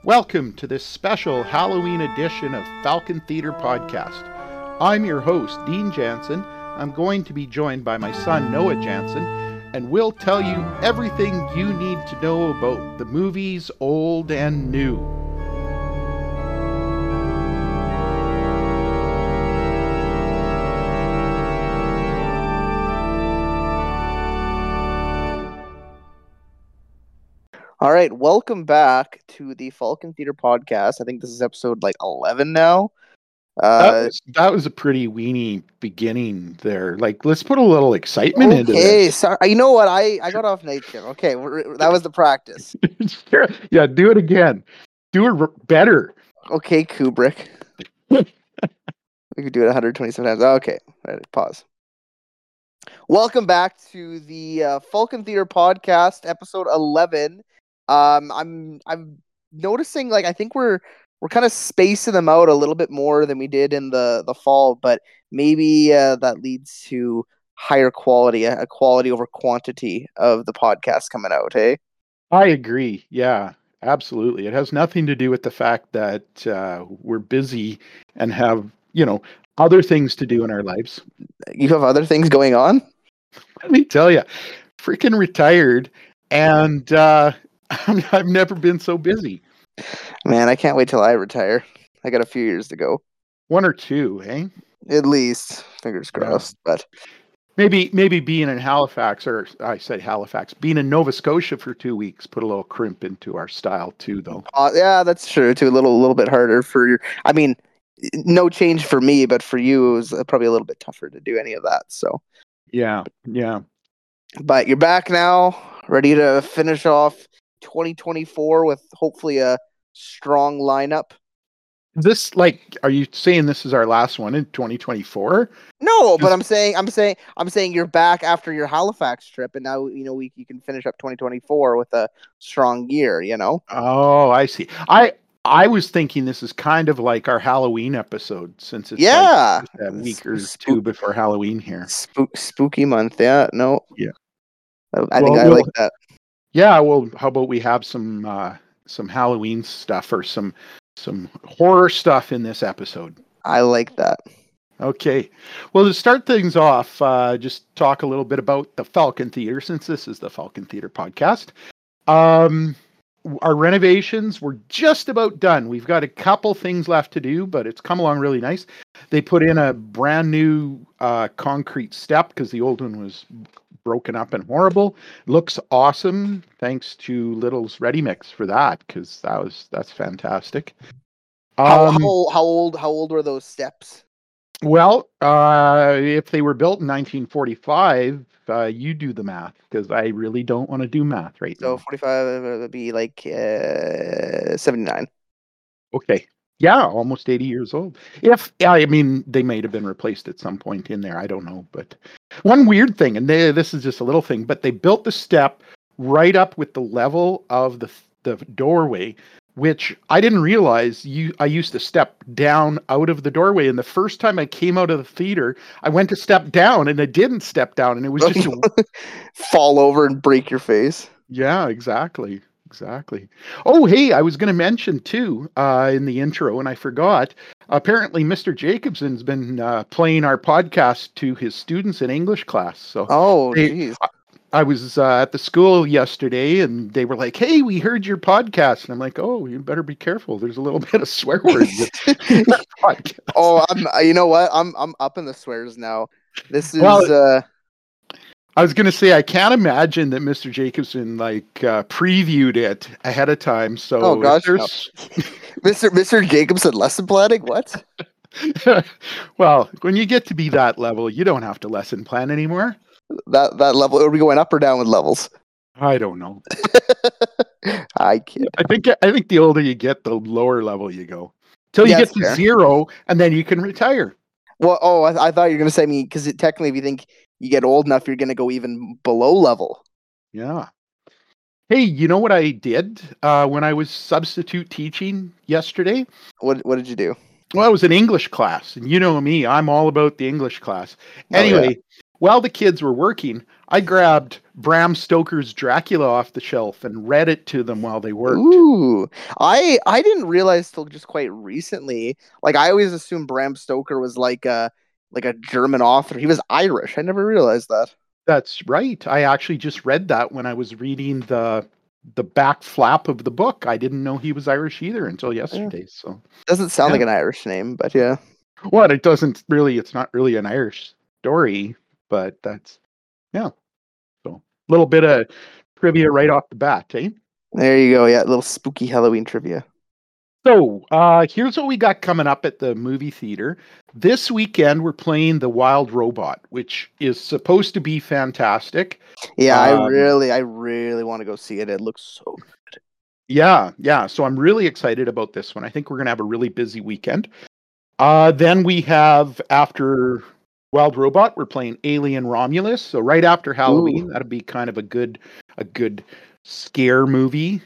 Welcome to this special Halloween edition of Falcon Theater Podcast. I'm your host, Dean Jansen. I'm going to be joined by my son, Noah Jansen, and we'll tell you everything you need to know about the movies, old and new. All right, welcome back to the Falcon Theater Podcast. I think this is episode 11 now. That was a pretty weenie beginning there. Let's put a little excitement into this. Okay, sorry. You know what? I got off night shift. Okay, that was the practice. Yeah, do it again. Do it better. Okay, Kubrick. We could do it 127 times. Okay, right, pause. Welcome back to the Falcon Theater Podcast, episode 11. I'm noticing I think we're kind of spacing them out a little bit more than we did in the fall, but maybe that leads to higher quality, a quality over quantity of the podcast coming out, hey? I agree. Yeah, absolutely. It has nothing to do with the fact that we're busy and have, other things to do in our lives. You have other things going on? Let me tell you, freaking retired, and I've never been so busy. Man, I can't wait till I retire. I got a few years to go. 1 or 2, eh? At least, fingers crossed. Yeah. But maybe being in Halifax, or I said Halifax, being in Nova Scotia for 2 weeks put a little crimp into our style too, though. Yeah, that's true too. A little bit harder for your. I mean, no change for me, but for you, it was probably a little bit tougher to do any of that. So. Yeah. But you're back now, ready to finish off 2024 with hopefully a strong lineup. This are you saying this is our last one in 2024? No, but I'm saying you're back after your Halifax trip, and now you can finish up 2024 with a strong year. Oh, I see. I was thinking this is kind of like our Halloween episode, since it's a week or two before Halloween here. Spooky month, yeah. No, yeah. I think I like that. Yeah, well, how about we have some Halloween stuff or some horror stuff in this episode? I like that. Okay. Well, to start things off, just talk a little bit about the Falcon Theater, since this is the Falcon Theater Podcast. Our renovations were just about done. We've got a couple things left to do, but it's come along really nice. They put in a brand new concrete step because the old one was broken up and horrible. Looks awesome. Thanks to Little's Ready Mix for that, because that's fantastic. How old were those steps? Well, if they were built in 1945, you do the math, because I really don't want to do math right now. So 45 would be 79. Okay. Yeah, almost 80 years old. They might have been replaced at some point in there. I don't know. But one weird thing, and this is just a little thing, but they built the step right up with the level of the doorway, which I didn't realize. I used to step down out of the doorway, and the first time I came out of the theater, I went to step down, and I didn't step down, and it was just fall over and break your face. Yeah, exactly. Oh, hey, I was going to mention too in the intro, and I forgot. Apparently, Mr. Jacobson's been playing our podcast to his students in English class. So, geez. I was at the school yesterday, and they were like, "Hey, we heard your podcast," and I'm like, "Oh, you better be careful. There's a little bit of swear words in that podcast." Oh, you know what? I'm up in the swears now. This is. I was going to say, I can't imagine that Mr. Jacobson previewed it ahead of time. So, oh gosh, no. Mr. Jacobson lesson planning? What? Well, when you get to be that level, you don't have to lesson plan anymore. That level, are we going up or down with levels? I don't know. I kid. I think the older you get, the lower level you go, till you get to 0, and then you can retire. Well, I thought you were going to say me, because technically, if you think you get old enough, you're going to go even below level. Yeah. Hey, you know what I did when I was substitute teaching yesterday? What did you do? Well, it was an English class, and you know me, I'm all about the English class. Anyway, while the kids were working, I grabbed Bram Stoker's Dracula off the shelf and read it to them while they worked. Ooh, I didn't realize till just quite recently. Like I always assumed Bram Stoker was like a German author. He was Irish. I never realized that. That's right. I actually just read that when I was reading the back flap of the book. I didn't know he was Irish either until yesterday. So Doesn't sound like an Irish name, but yeah. Well, it doesn't really. It's not really an Irish story, but that's yeah. So a little bit of trivia right off the bat, eh? There you go. Yeah, little spooky Halloween trivia. So here's what we got coming up at the movie theater. This weekend, we're playing The Wild Robot, which is supposed to be fantastic. Yeah, I really want to go see it. It looks so good. Yeah. So I'm really excited about this one. I think we're going to have a really busy weekend. Then we have, after Wild Robot, we're playing Alien Romulus. So right after Halloween, that'll be kind of a good scare movie.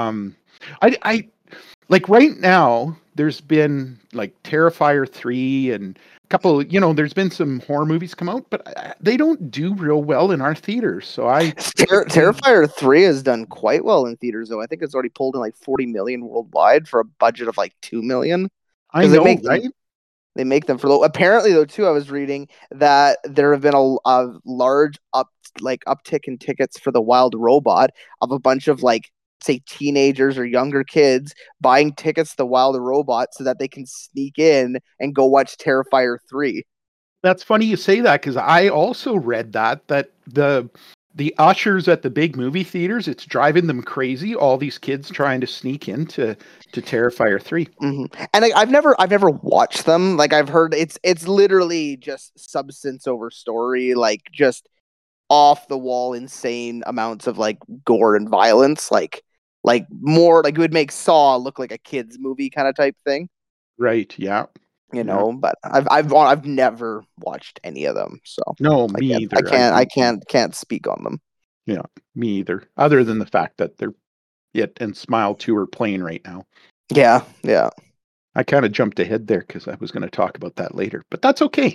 I like right now, there's been like Terrifier 3 and a couple, there's been some horror movies come out, but they don't do real well in our theaters. So Terrifier 3 has done quite well in theaters, though. I think it's already pulled in like 40 million worldwide for a budget of like 2 million. I know, right? They make them for low. Apparently, though, too, I was reading that there have been a large uptick in tickets for the Wild Robot of a bunch of like, say, teenagers or younger kids buying tickets to the Wild Robot so that they can sneak in and go watch Terrifier 3. That's funny you say that, because I also read that the ushers at the big movie theaters, it's driving them crazy. All these kids trying to sneak into Terrifier 3. Mm-hmm. And I've never watched them. Like I've heard it's literally just substance over story, like just off the wall, insane amounts of like gore and violence, like more like it would make Saw look like a kids movie kind of type thing. Right. Yeah. But I've never watched any of them, so no, me either. I can't speak on them. Yeah, me either. Other than the fact that they're and Smile 2 are playing right now. Yeah. I kind of jumped ahead there because I was going to talk about that later, but that's okay.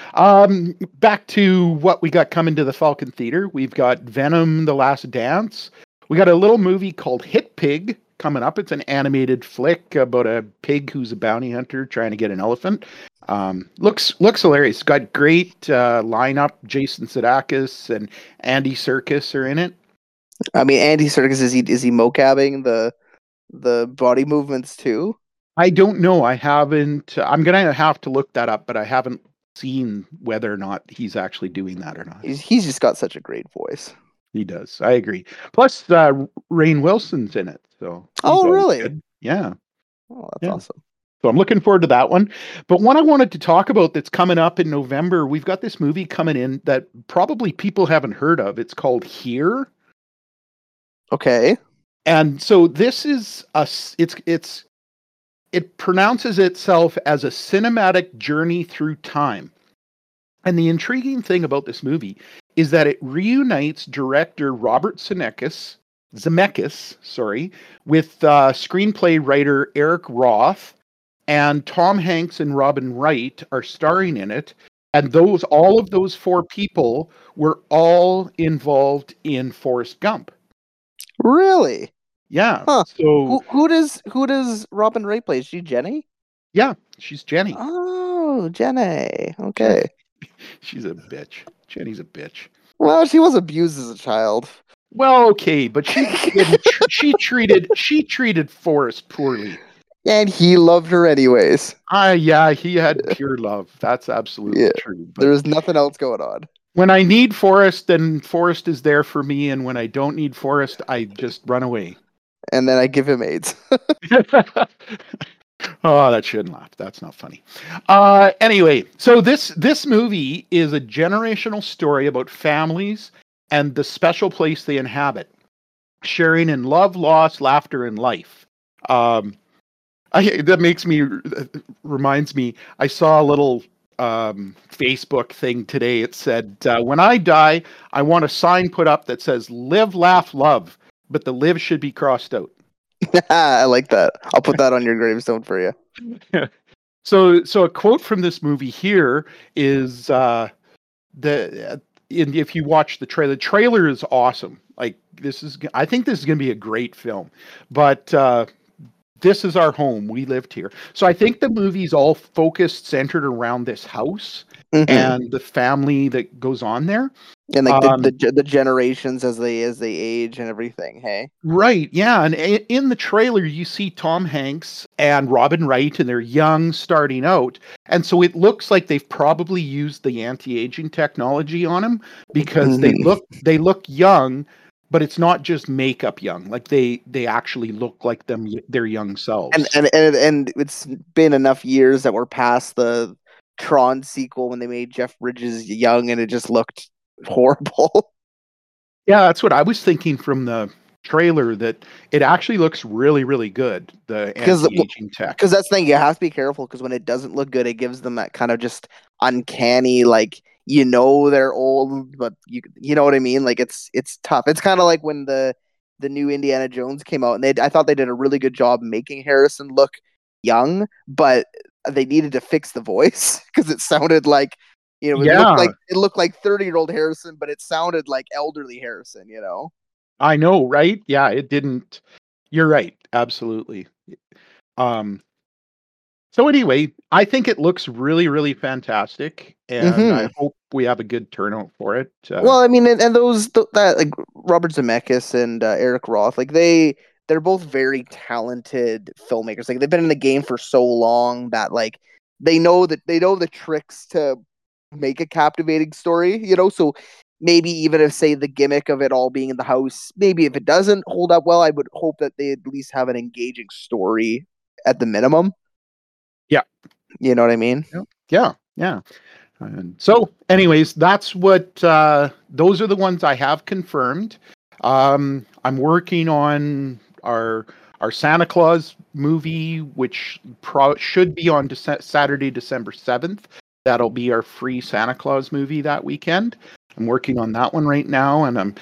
Back to what we got coming to the Falcon Theater. We've got Venom: The Last Dance. We got a little movie called Hit Pig coming up. It's an animated flick about a pig who's a bounty hunter trying to get an elephant. Looks hilarious. Got great lineup. Jason Sudeikis and Andy Serkis are in it. I mean, Andy Serkis, is he mocabbing the body movements too? I don't know. I haven't. I'm gonna have to look that up, but I haven't seen whether or not he's actually doing that or not. He's just got such a great voice. He does. I agree. Plus, Rainn Wilson's in it. So. Really? Good. Yeah. Oh, that's awesome. So I'm looking forward to that one. But one I wanted to talk about that's coming up in November, we've got this movie coming in that probably people haven't heard of. It's called Here. Okay. And so this is it pronounces itself as a cinematic journey through time. And the intriguing thing about this movie is that it reunites director Robert Zemeckis, with screenplay writer Eric Roth, and Tom Hanks and Robin Wright are starring in it. And all of those four people were all involved in Forrest Gump. Really? Yeah. Huh. So who does Robin Wright play? Is she Jenny? Yeah, she's Jenny. Oh, Jenny. Okay. She's a bitch. Jenny's a bitch. Well, she was abused as a child. Well, okay, but she treated Forrest poorly. And he loved her anyways. Yeah, he had pure love. That's absolutely true. But there was nothing else going on. When I need Forrest, then Forrest is there for me, and when I don't need Forrest, I just run away. And then I give him AIDS. Oh, that shouldn't laugh. That's not funny. Anyway, so this movie is a generational story about families and the special place they inhabit, sharing in love, loss, laughter, and life. Reminds me, I saw a little Facebook thing today. It said, when I die, I want a sign put up that says live, laugh, love, but the live should be crossed out. I like that. I'll put that on your gravestone for you. So a quote from this movie here is the if you watch the trailer is awesome. Like I think this is going to be a great film. But this is our home. We lived here. So I think the movie's all focused, centered around this house and the family that goes on there. And like the generations as they age and everything. Hey, right? Yeah, and in the trailer you see Tom Hanks and Robin Wright, and they're young, starting out, and so it looks like they've probably used the anti-aging technology on them because they look young, but it's not just makeup young. Like they actually look like their young selves. And it's been enough years that we're past the Tron sequel when they made Jeff Bridges young, and it just looked horrible. Yeah, that's what I was thinking from the trailer, that it actually looks really, really good, the anti-aging tech. Because that's the thing, you have to be careful, because when it doesn't look good, it gives them that kind of just uncanny, like, they're old, but you know what I mean? Like, it's tough. It's kind of like when the new Indiana Jones came out, and I thought they did a really good job making Harrison look young, but they needed to fix the voice because it sounded like, it looked like 30-year-old Harrison, but it sounded like elderly Harrison, I know, right? Yeah, it didn't. You're right. Absolutely. So anyway, I think it looks really, really fantastic, and I hope we have a good turnout for it. Well, I mean, and that like Robert Zemeckis and Eric Roth, like they're both very talented filmmakers. Like they've been in the game for so long that like they know the tricks to make a captivating story. So maybe even if, say, the gimmick of it all being in the house, maybe if it doesn't hold up well, I would hope that they at least have an engaging story at the minimum. Yeah. You know what I mean? Yeah. And so anyways, that's what those are the ones I have confirmed. I'm working on our Santa Claus movie, which should be on Saturday, December 7th. That'll be our free Santa Claus movie that weekend. I'm working on that one right now, and I'm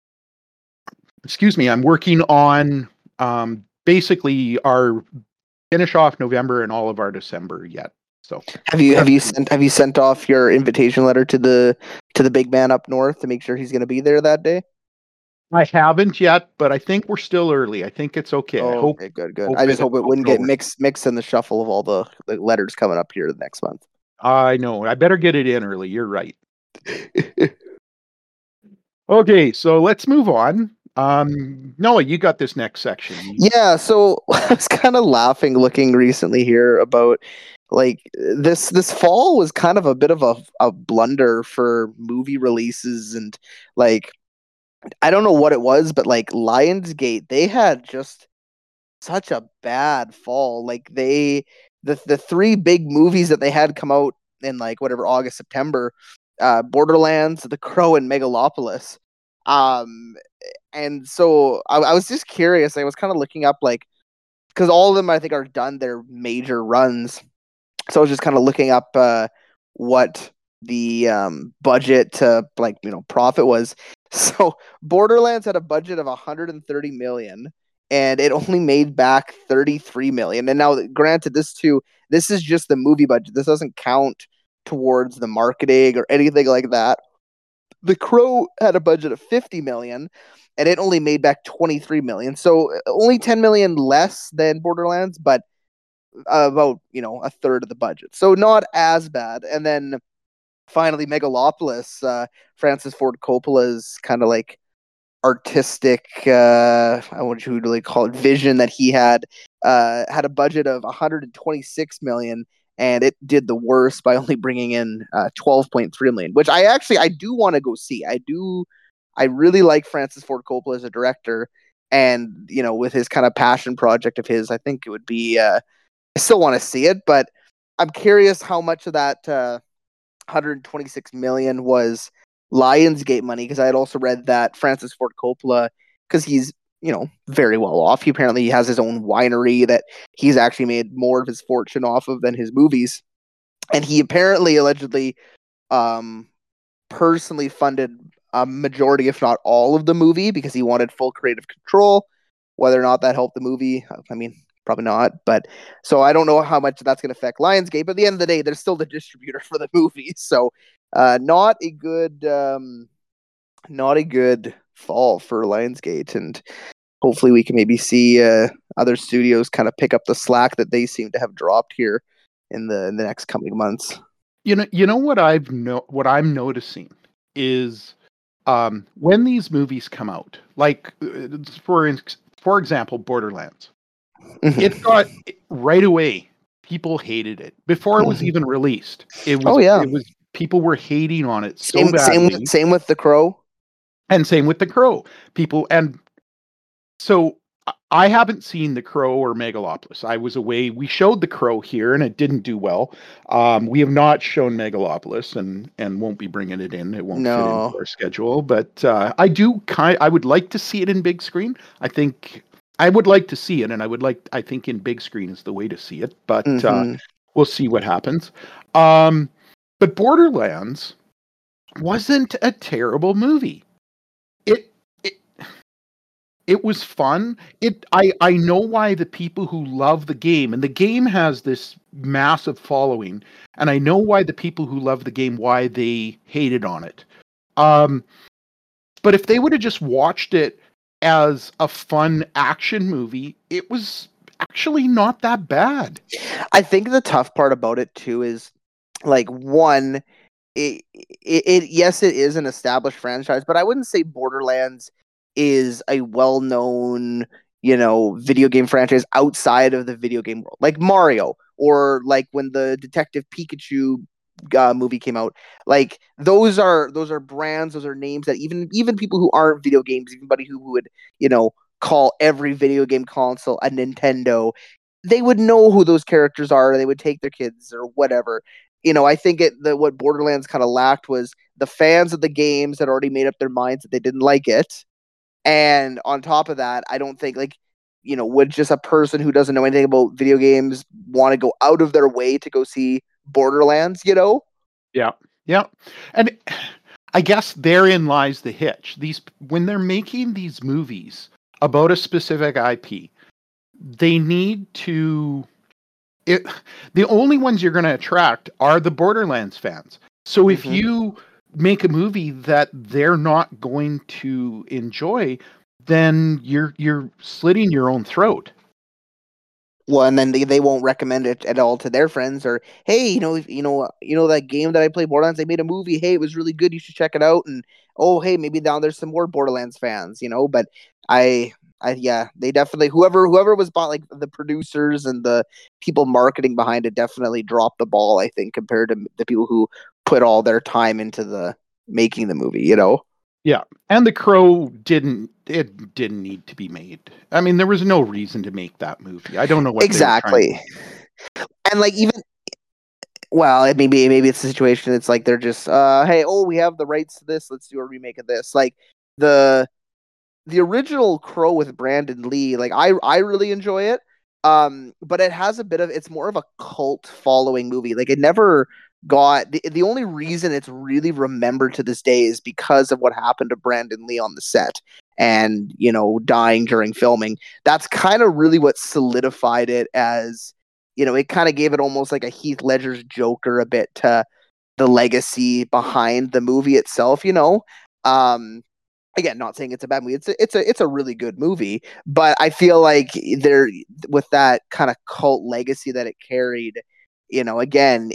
working on basically our finish off November and all of our December yet. So have you sent off your invitation letter to the big man up north to make sure he's going to be there that day? I haven't yet, but I think we're still early. I think it's okay. Oh, okay, good. I just hope it wouldn't get mixed in the shuffle of all the letters coming up here the next month. I know. I better get it in early. You're right. Okay, so let's move on. Noah, you got this next section. Yeah, so I was kind of laughing looking recently here about like this fall was kind of a bit of a blunder for movie releases, and like I don't know what it was, but like Lionsgate, they had just such a bad fall. Like the three big movies that they had come out in like whatever August, September, Borderlands, The Crow, and Megalopolis. And so I was just curious. I was kind of looking up like, because all of them I think are done their major runs. So I was just kind of looking up what the budget to profit was. So Borderlands had a budget of 130 million, and it only made back 33 million. And now, granted, this is just the movie budget. This doesn't count towards the marketing or anything like that. The Crow had a budget of 50 million, and it only made back 23 million. So only 10 million less than Borderlands, but about a third of the budget. So not as bad. And then finally, Megalopolis, Francis Ford Coppola's kind of like artistic, what you would really call it, vision that he had a budget of 126 million, and it did the worst by only bringing in 12.3 million, which I do want to go see. I really like Francis Ford Coppola as a director, and with his kind of passion project of his, I think it would be. I still want to see it, but I'm curious how much of that 126 million was Lionsgate money, because I had also read that Francis Ford Coppola, because he's very well off. He apparently has his own winery that he's actually made more of his fortune off of than his movies, and he apparently allegedly personally funded a majority, if not all, of the movie because he wanted full creative control. Whether or not that helped the movie, I mean, probably not. But so I don't know how much that's going to affect Lionsgate. But at the end of the day, they're still the distributor for the movie. So not a good fall for Lionsgate, and hopefully we can maybe see other studios kind of pick up the slack that they seem to have dropped here in the next coming months. You know what I'm noticing is when these movies come out, like for example, Borderlands, it got right away. People hated it before it was even released. It was people were hating on it so badly. Same with The Crow. And same with The Crow. So I haven't seen The Crow or Megalopolis. I was away. We showed The Crow here, and it didn't do well. We have not shown Megalopolis, and won't be bringing it in. It won't fit into our schedule. But I would like to see it in big screen. I think I would like to see it, and I think in big screen is the way to see it. But we'll see what happens. But Borderlands wasn't a terrible movie. It was fun. I know why the people who love the game, and the game has this massive following, and I know why the people who love the game, why they hated on it. But if they would have just watched it as a fun action movie, it was actually not that bad. I think the tough part about it too is, like, one, it yes, it is an established franchise, but I wouldn't say Borderlands is a well-known, video game franchise outside of the video game world, like Mario, or like when the Detective Pikachu movie came out. Like those are brands, those are names that even people who aren't video games, anybody who would call every video game console a Nintendo, they would know who those characters are. They would take their kids or whatever. I think what Borderlands kind of lacked was the fans of the games had already made up their minds that they didn't like it. And on top of that, I don't think would just a person who doesn't know anything about video games want to go out of their way to go see Borderlands, Yeah. Yeah. And I guess therein lies the hitch. When they're making these movies about a specific IP, they need to the only ones you're going to attract are the Borderlands fans. So if you make a movie that they're not going to enjoy, then you're slitting your own throat. Well, and then they won't recommend it at all to their friends, or hey, you know that game that I played, Borderlands, they made a movie. Hey, it was really good. You should check it out. And oh, hey, maybe now there's some more Borderlands fans, But they definitely whoever was bought, like the producers and the people marketing behind it, definitely dropped the ball, I think, compared to the people who put all their time into the making the movie. Yeah, and The Crow didn't need to be made. I mean, there was no reason to make that movie. I don't know what exactly. And like maybe it's a situation. It's like they're just hey, we have the rights to this. Let's do a remake of this. Like the original Crow with Brandon Lee. Like I really enjoy it. But it has it's more of a cult following movie. Like it never got the only reason it's really remembered to this day is because of what happened to Brandon Lee on the set and dying during filming. That's kind of really what solidified it as it kind of gave it almost like a Heath Ledger's Joker a bit to the legacy behind the movie itself. Again, not saying it's a bad movie. It's a really good movie, but I feel like there, with that kind of cult legacy that it carried, again,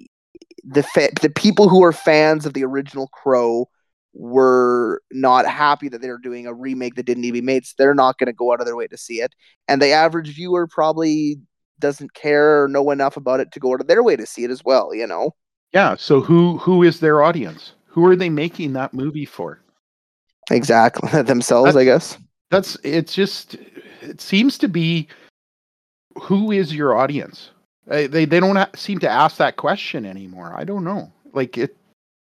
the people who are fans of the original Crow were not happy that they were doing a remake that didn't even be made, so they're not going to go out of their way to see it. And the average viewer probably doesn't care or know enough about it to go out of their way to see it as well, Yeah, so who is their audience? Who are they making that movie for? Exactly. Themselves, I guess. It seems to be, who is your audience? They don't seem to ask that question anymore. I don't know. Like it,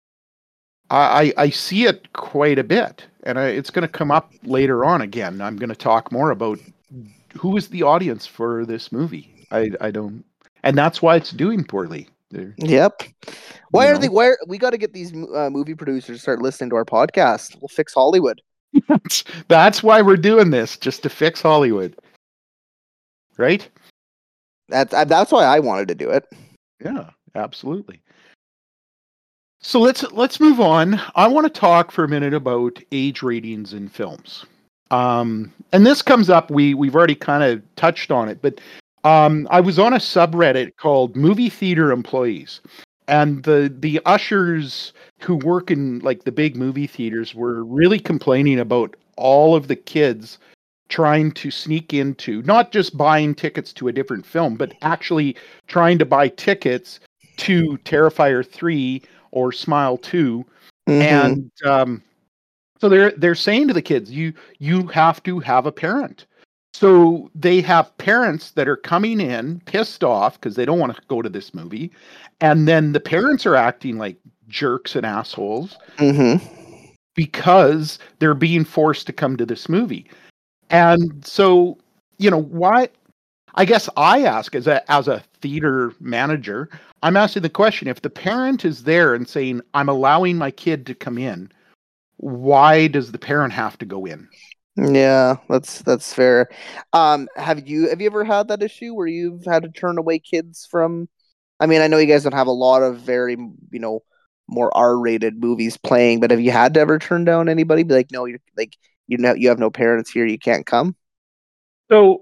I see it quite a bit, and it's going to come up later on again. I'm going to talk more about who is the audience for this movie. I don't, and that's why it's doing poorly. Yep. Why we got to get these movie producers to start listening to our podcast. We'll fix Hollywood. That's why we're doing this, just to fix Hollywood. right? That's why I wanted to do it. Yeah, absolutely. So let's move on. I want to talk for a minute about age ratings in films. And this comes up. We've already kind of touched on it, but I was on a subreddit called Movie Theater Employees, and the ushers who work in like the big movie theaters were really complaining about all of the kids trying to sneak into not just buying tickets to a different film, but actually trying to buy tickets to Terrifier 3 or Smile 2. Mm-hmm. And so they're saying to the kids, you have to have a parent. So they have parents that are coming in pissed off because they don't want to go to this movie. And then the parents are acting like jerks and assholes Mm-hmm. because they're being forced to come to this movie. And so, why? I guess I ask as a theater manager, I'm asking the question: if the parent is there and saying, "I'm allowing my kid to come in," why does the parent have to go in? Yeah, that's fair. Have you ever had that issue where you've had to turn away kids from? I mean, I know you guys don't have a lot of very, more R-rated movies playing, but have you had to ever turn down anybody? Be like, no, you're like, you have no parents here, you can't come. So,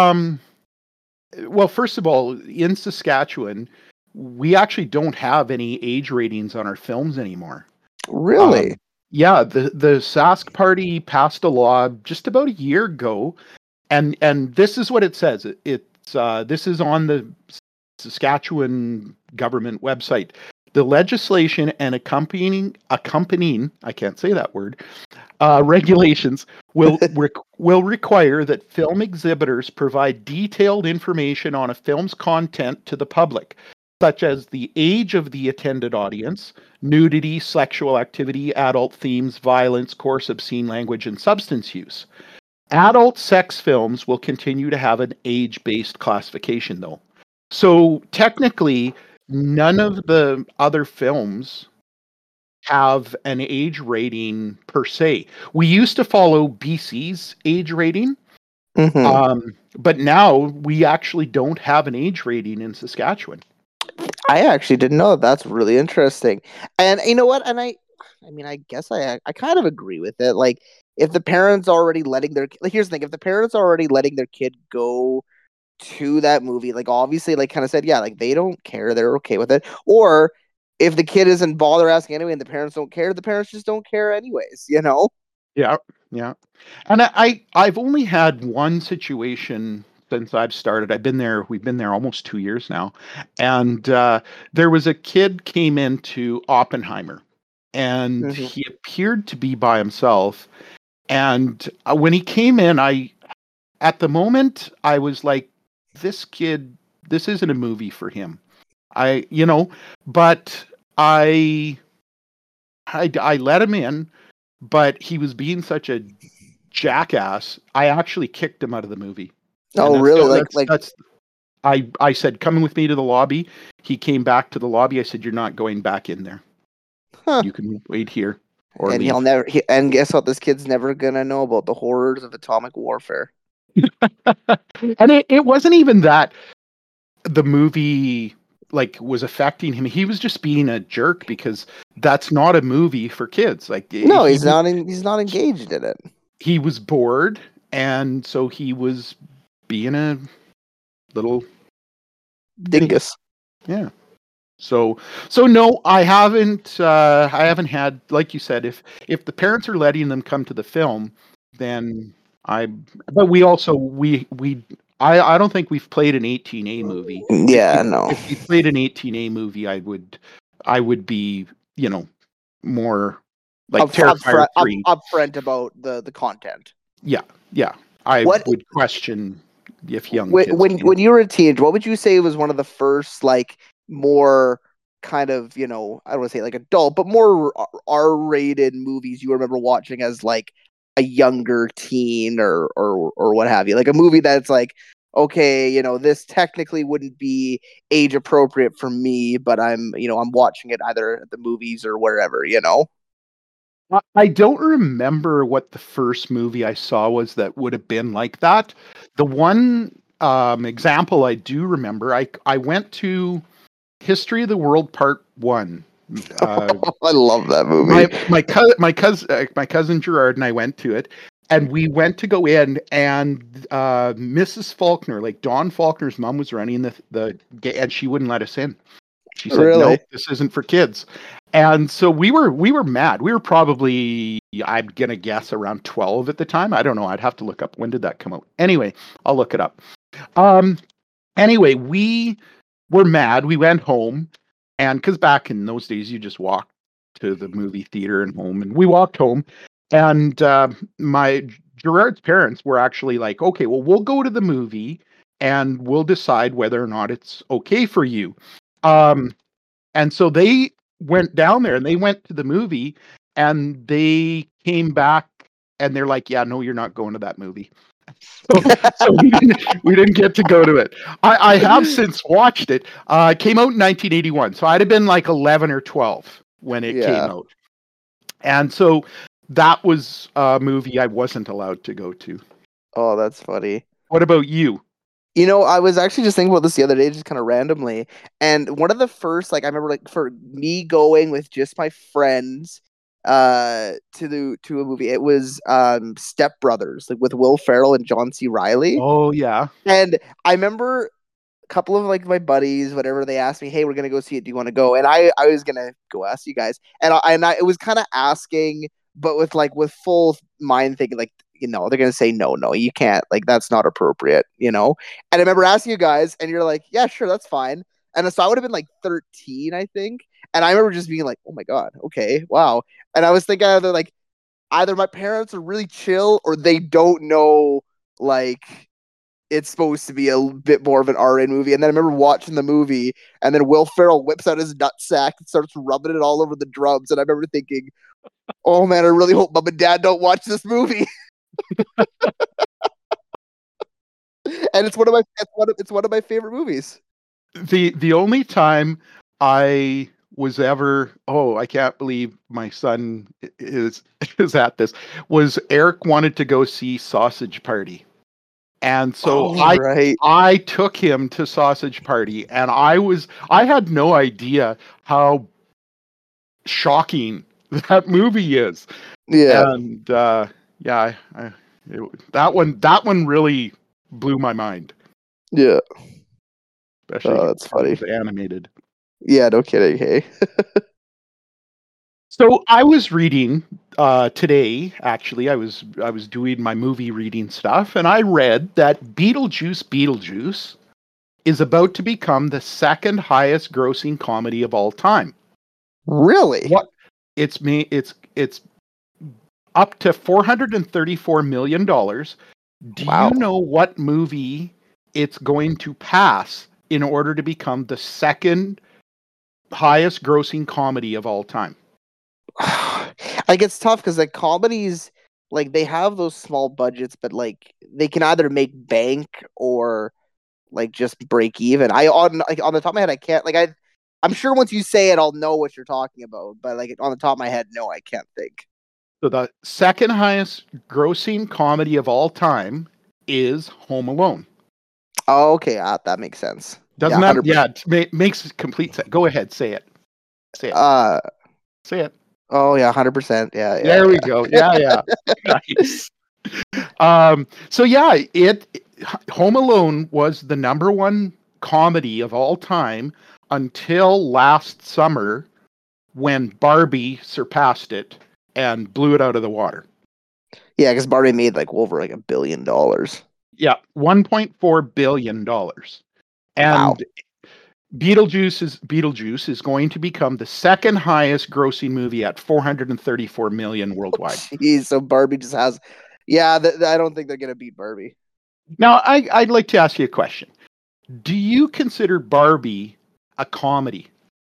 well, first of all, in Saskatchewan, we actually don't have any age ratings on our films anymore. Really? Um, yeah, the Sask Party passed a law just about a year ago, and this is what it says. It's this is on the Saskatchewan government website. The legislation and accompanying I can't say that word regulations will require that film exhibitors provide detailed information on a film's content to the public, such as the age of the attended audience, nudity, sexual activity, adult themes, violence, coarse obscene language, and substance use. Adult sex films will continue to have an age-based classification, though. So technically, none of the other films have an age rating per se. We used to follow BC's age rating, Mm-hmm. but now we actually don't have an age rating in Saskatchewan. I actually didn't know that. That's really interesting. And you know what? And I mean, I guess I kind of agree with it. Like, if the parents already letting their like, here's the thing: if the parents are already letting their kid go to that movie, like obviously, like kind of said, yeah, like they don't care, they're okay with it. Or if the kid isn't bother asking anyway, and the parents don't care, the parents just don't care anyways. You know? Yeah, yeah. And I've only had one situation since I've started. We've been there almost 2 years now, and there was a kid came into Oppenheimer, and Mm-hmm. he appeared to be by himself. And when he came in, at the moment I was like, this kid, this isn't a movie for him. But I I let him in, but he was being such a jackass. I actually kicked him out of the movie, and Oh, really? that's. I said, "Come with me to the lobby." He came back to the lobby. I said, "You're not going back in there. Huh? You can wait here or And he'll leave." never. And guess what? This kid's never gonna know about the horrors of atomic warfare. And it wasn't even that the movie like was affecting him. He was just being a jerk because that's not a movie for kids. Like No, he's not. He's not engaged in it. he was bored, and so he was being a little idiot. Dingus. Yeah. So no, I haven't had, like you said, if the parents are letting them come to the film, then I but we also we I don't think we've played an 18A movie. Yeah, no. If we played an 18A movie, I would be, more like Terrifier 3. Upfront about the content. Yeah. Yeah. I What would question if young when kids when came. when you were a teenager, what would you say was one of the first like more kind of, I don't want to say like adult, but more R-rated movies you remember watching as like a younger teen or what have you? Like a movie that's like, okay, this technically wouldn't be age appropriate for me, but I'm watching it either at the movies or wherever. I don't remember what the first movie I saw was that would have been like that. The one example I do remember, I went to History of the World Part 1. I love that movie. My cousin Gerard and I went to it, and we went to go in, and Mrs. Faulkner, like Dawn Faulkner's mom, was running and she wouldn't let us in. She said, Really? "No, this isn't for kids." And so we were mad. We were probably, I'm gonna guess, around 12 at the time. I don't know. I'd have to look up when did that come out. Anyway, I'll look it up. Anyway, we were mad. We went home, and because back in those days, you just walked to the movie theater and home, and we walked home, and my Gerard's parents were actually like, "Okay, well, we'll go to the movie, and we'll decide whether or not it's okay for you." And so they went down there and they went to the movie, and they came back and they're like, "Yeah, no, you're not going to that movie." So we didn't get to go to it. I have since watched it. It came out in 1981, so I'd have been like 11 or 12 when it came out. And so that was a movie I wasn't allowed to go to. Oh, that's funny. What about you? You know, I was actually just thinking about this the other day, just kind of randomly. And one of the first, like, I remember, like, for me going with just my friends, to a movie. It was Step Brothers, like with Will Ferrell and John C. Reilly. Oh yeah. And I remember a couple of like my buddies, whatever, they asked me, "Hey, we're gonna go see it. Do you want to go?" And I was gonna go ask you guys, and I it was kind of asking, but with full mind thinking, like, they're gonna say no, you can't, like, that's not appropriate, And I remember asking you guys, and you're like, "Yeah, sure, that's fine." And so I would have been like 13, I think, and I remember just being like, "Oh my god, okay, wow." And I was thinking either my parents are really chill or they don't know, like, it's supposed to be a bit more of an R-rated movie. And then I remember watching the movie, and then Will Ferrell whips out his nutsack and starts rubbing it all over the drums. And I remember thinking, "Oh man, I really hope mom and dad don't watch this movie." And it's one of my favorite movies. The only time I was ever, I can't believe my son is at this, was Eric wanted to go see Sausage Party. And so I took him to Sausage Party, and I had no idea how shocking that movie is. Yeah. And that one really blew my mind. Yeah. Especially that's funny. It was animated. Yeah, no kidding. Hey. So I was reading today. Actually, I was doing my movie reading stuff, and I read that Beetlejuice is about to become the second highest grossing comedy of all time. Really? What? It's up to $434 million. Do you know what movie it's going to pass in order to become the second highest grossing comedy of all time? Like, it's tough because like comedies, like, they have those small budgets, but like they can either make bank or like just break even. On the top of my head, I can't, like, I'm sure once you say it, I'll know what you're talking about. But like on the top of my head, no, I can't think. So the second highest grossing comedy of all time is Home Alone. Oh, okay, that makes sense. Doesn't that? 100%. Yeah, it makes complete sense. Go ahead, say it. Say it. Say it. Oh yeah, 100%. Yeah. There we go. Yeah. Nice. So yeah, Home Alone was the number one comedy of all time until last summer, when Barbie surpassed it and blew it out of the water. Yeah, because Barbie made like over like $1 billion. Yeah, $1.4 billion. And Beetlejuice is going to become the second highest grossing movie at $434 million worldwide. Jeez, so Barbie just has, I don't think they're gonna beat Barbie. Now, I'd like to ask you a question. Do you consider Barbie a comedy?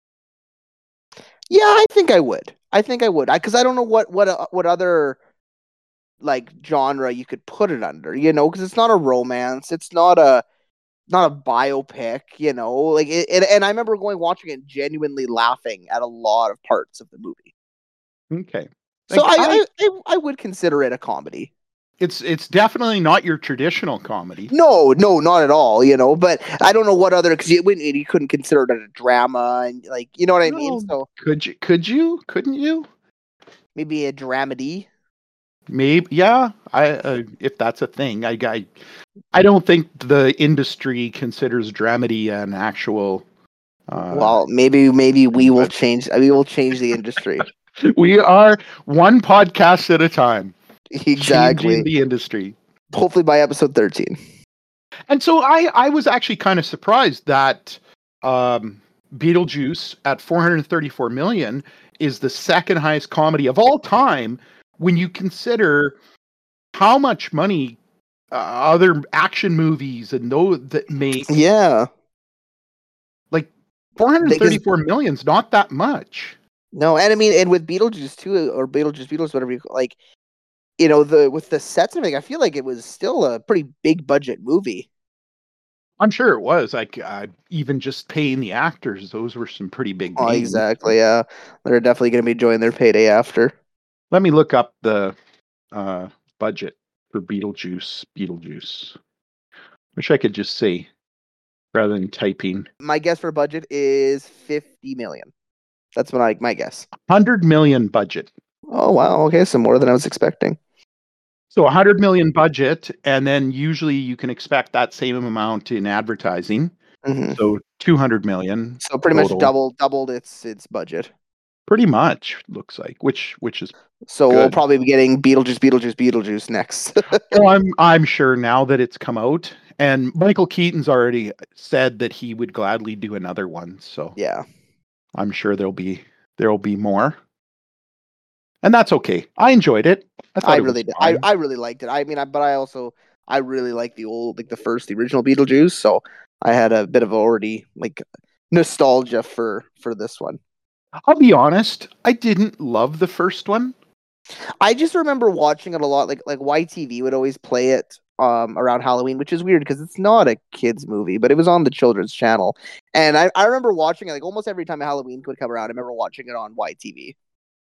Yeah, I think I would. Because I don't know what other like genre you could put it under. Because it's not a romance. It's not a biopic. Like and I remember watching it, genuinely laughing at a lot of parts of the movie. Okay. So I would consider it a comedy. It's definitely not your traditional comedy. No, not at all. But I don't know what other, because you couldn't consider it a drama, and like, you know what I mean. No, So couldn't you? maybe a dramedy. Maybe, yeah. If that's a thing, I don't think the industry considers dramedy an actual. Well, maybe we will change. We will change the industry. We are one podcast at a time, changing Exactly. the industry. Hopefully by episode 13. And so I was actually kind of surprised that Beetlejuice at 434 million is the second highest comedy of all time when you consider how much money other action movies and those that make. Yeah. Like 434 million is not that much. No, and I mean, and with Beetlejuice too, or Beetlejuice, whatever you like, with the sets and everything, I feel like it was still a pretty big budget movie. I'm sure it was. Like even just paying the actors, those were some pretty big names. Exactly. Yeah, they're definitely going to be enjoying their payday after. Let me look up the budget for Beetlejuice. Wish I could just say rather than typing. My guess for budget is 50 million. That's my guess. 100 million budget. Oh wow, okay, so more than I was expecting. So 100 million budget, and then usually you can expect that same amount in advertising. Mm-hmm. So 200 million. So pretty total. Much doubled its budget. Pretty much looks like, which is so good. We'll probably be getting Beetlejuice next. Well, I'm sure now that it's come out, and Michael Keaton's already said that he would gladly do another one. So yeah, I'm sure there'll be more, and that's okay. I enjoyed it. I really did. I really liked it. I mean, I really like the original Beetlejuice. So I had a bit of already nostalgia for this one. I'll be honest, I didn't love the first one. I just remember watching it a lot. Like YTV would always play it around Halloween, which is weird because it's not a kids movie, but it was on the children's channel. And I remember watching it like almost every time Halloween would come around. I remember watching it on YTV.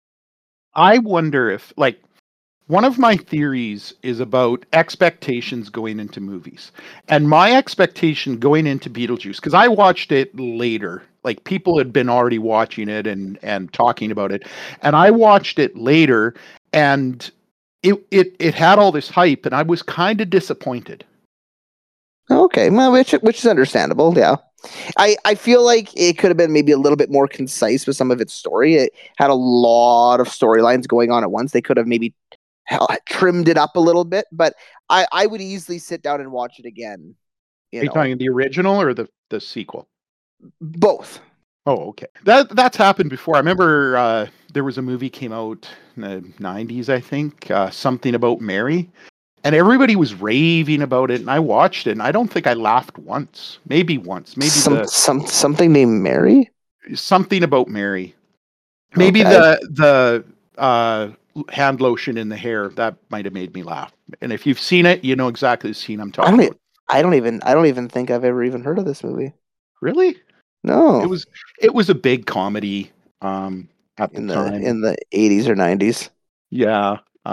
I wonder if one of my theories is about expectations going into movies. And my expectation going into Beetlejuice, because I watched it later, like people had been already watching it and talking about it. And I watched it later, and it had all this hype, and I was kind of disappointed. Okay, well, which is understandable, yeah. I feel like it could have been maybe a little bit more concise with some of its story. It had a lot of storylines going on at once. They could have maybe trimmed it up a little bit, but I would easily sit down and watch it again. Are you talking the original or the sequel? Both. Oh, okay. That's happened before. I remember there was a movie came out in the 90s, I think, something about Mary, and everybody was raving about it, and I watched it, and I don't think I laughed once. Maybe once. Maybe something named Mary? Something about Mary. Maybe the hand lotion in the hair, that might have made me laugh. And if you've seen it, you know exactly the scene I'm talking about. I don't even think I've ever even heard of this movie. Really? No. It was a big comedy at the time. In the 80s or 90s. Yeah.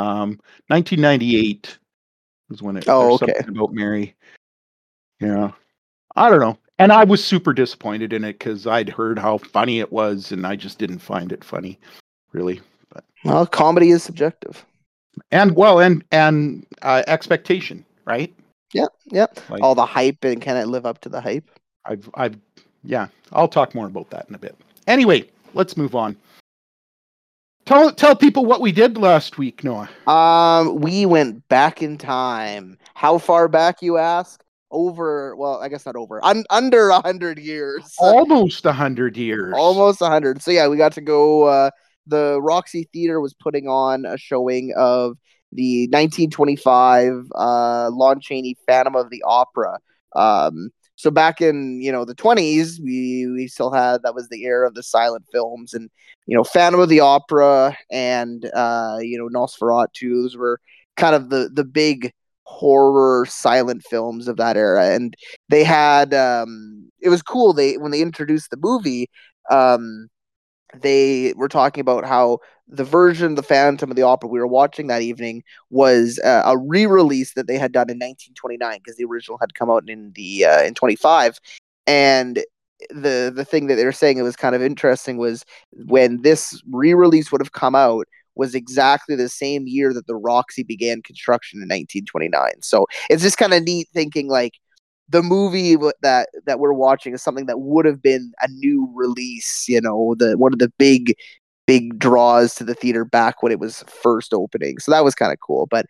1998 was when it okay. Something about Mary. Yeah. I don't know. And I was super disappointed in it because I'd heard how funny it was, and I just didn't find it funny, really. But, well, comedy is subjective. And expectation, right? Yeah. All the hype, and can it live up to the hype? I'll talk more about that in a bit. Anyway, let's move on. Tell people what we did last week, Noah. We went back in time. How far back, you ask? I guess not over. Under 100 years. Almost 100 years. Almost 100. So yeah, we got to go. The Roxy Theater was putting on a showing of the 1925 Lon Chaney Phantom of the Opera. So back in the 20s, we still had, that was the era of the silent films, and Phantom of the Opera and Nosferatu. Those were kind of the big horror silent films of that era, and they had it was cool. When they introduced the movie, they were talking about how the version of the Phantom of the Opera we were watching that evening was a re-release that they had done in 1929, because the original had come out in 25. And the thing that they were saying, it was kind of interesting, was when this re-release would have come out was exactly the same year that the Roxy began construction in 1929. So it's just kind of neat thinking, like, the movie that we're watching is something that would have been a new release, the one of the big draws to the theater back when it was first opening. So that was kind of cool. But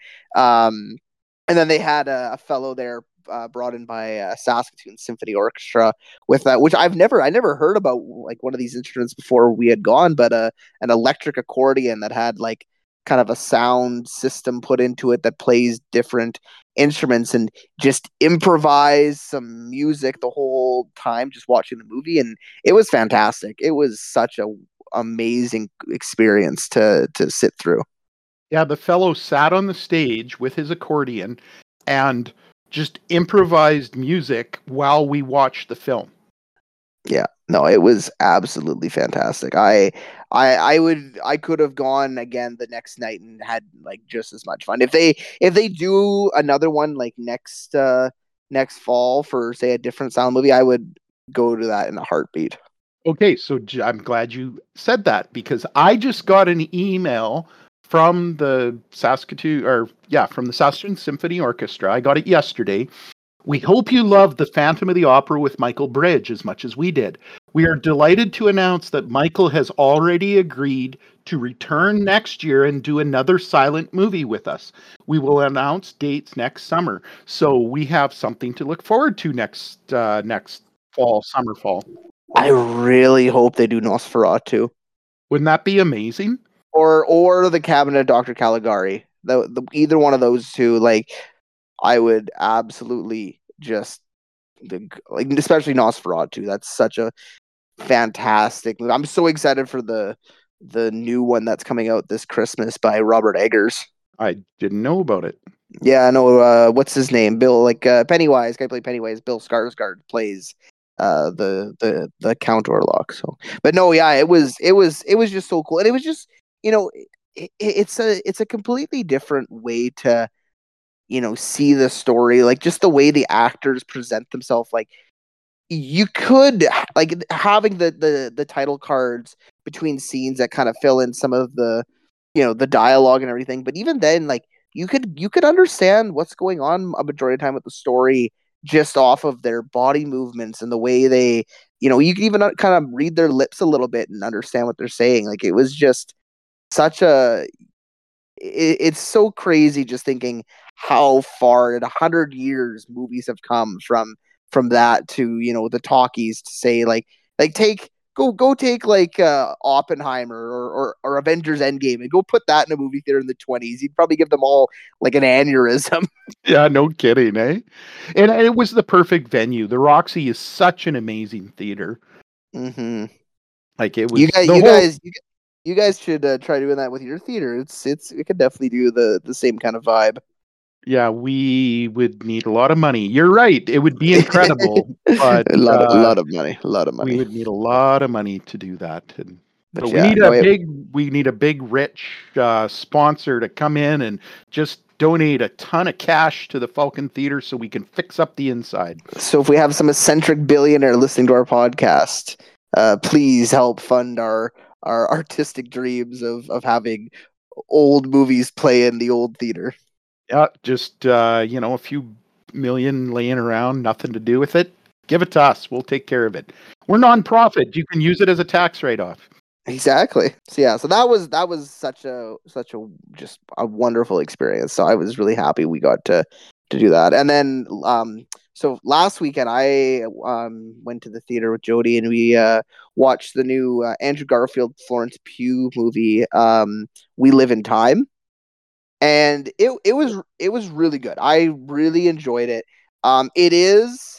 and then they had a fellow there brought in by Saskatoon Symphony Orchestra with that, which I never heard about, like, one of these instruments before we had gone, but an electric accordion that had, like, kind of a sound system put into it that plays different instruments, and just improvise some music the whole time just watching the movie. And it was fantastic. It was such a amazing experience to sit through. Yeah, the fellow sat on the stage with his accordion and just improvised music while we watched the film. Yeah, no, it was absolutely fantastic. I could have gone again the next night and had, like, just as much fun. If they do another one, like, next fall for, say, a different sound movie, I would go to that in a heartbeat. Okay, so I'm glad you said that, because I just got an email from the Saskatoon Symphony Orchestra. I got it yesterday. We hope you loved The Phantom of the Opera with Michael Bridge as much as we did. We are delighted to announce that Michael has already agreed to return next year and do another silent movie with us. We will announce dates next summer. So we have something to look forward to next fall. I really hope they do Nosferatu. Wouldn't that be amazing? Or the Cabinet of Dr. Caligari. The either one of those two, like, I would absolutely just, like, especially Nosferatu. That's such a fantastic movie. I'm so excited for the new one that's coming out this Christmas by Robert Eggers. I didn't know about it. Yeah, I know. What's his name? Bill, like, Pennywise. Guy played Pennywise. Bill Skarsgård plays the Count Orlok. So, but no, yeah, it was just so cool, and it was just, it's a completely different way to, see the story, like, just the way the actors present themselves. Like, you could, like, having the title cards between scenes that kind of fill in some of the, the dialogue and everything. But even then, like, you could understand what's going on a majority of the time with the story just off of their body movements and the way they, you can even kind of read their lips a little bit and understand what they're saying. Like, it was just such it's so crazy just thinking how far in 100 years movies have come from that to, the talkies, to say, like take take, like, Oppenheimer or Avengers Endgame, and go put that in a movie theater in the 20s. You'd probably give them all, like, an aneurysm. Yeah, no kidding, eh? And it was the perfect venue. The Roxy is such an amazing theater. Mm-hmm. Like, it was you guys should try doing that with your theater. It could definitely do the same kind of vibe. Yeah, we would need a lot of money. You're right. It would be incredible, but a lot of money. we would need a lot of money to do that. And But so yeah, we need a big rich sponsor to come in and just donate a ton of cash to the Falcon Theater so we can fix up the inside. So if we have some eccentric billionaire listening to our podcast, please help fund our artistic dreams of having old movies play in the old theater. Yeah, just a few million laying around, nothing to do with it. Give it to us. We'll take care of it. We're nonprofit. You can use it as a tax write-off. Exactly. So yeah, so that was such a just a wonderful experience. So I was really happy we got to do that. And then so last weekend I went to the theater with Jody, and we watched the new Andrew Garfield Florence Pugh movie, We Live in Time. And it was really good. I really enjoyed it. It is,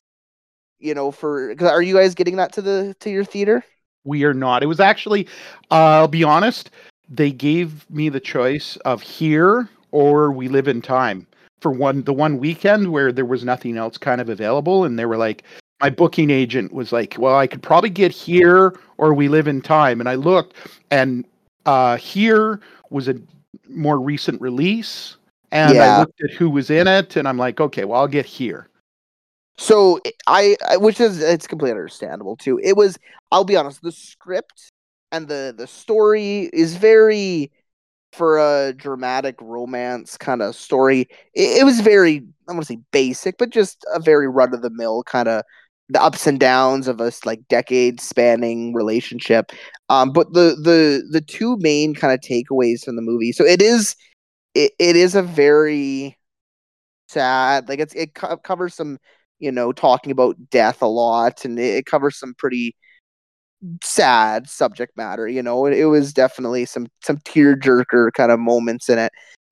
are you guys getting that to your theater? We are not. It was actually, I'll be honest, they gave me the choice of here or We Live in Time for the one weekend where there was nothing else kind of available, and they were like, my booking agent was like, well, I could probably get Here or We Live in Time. And I looked, and Here was a more recent release. And I Yeah. looked at who was in it, and I'm like, okay, well, I'll get Here. So which is, it's completely understandable too. It was, I'll be honest, the script and the story is very, for a dramatic romance kind of story, it was very, I want to say basic, but just a very run of the mill kind of, the ups and downs of a like decade spanning relationship. But the two main kind of takeaways from the movie. So it is a very sad, like covers some, talking about death a lot, and it covers some pretty sad subject matter. It was definitely some tearjerker kind of moments in it.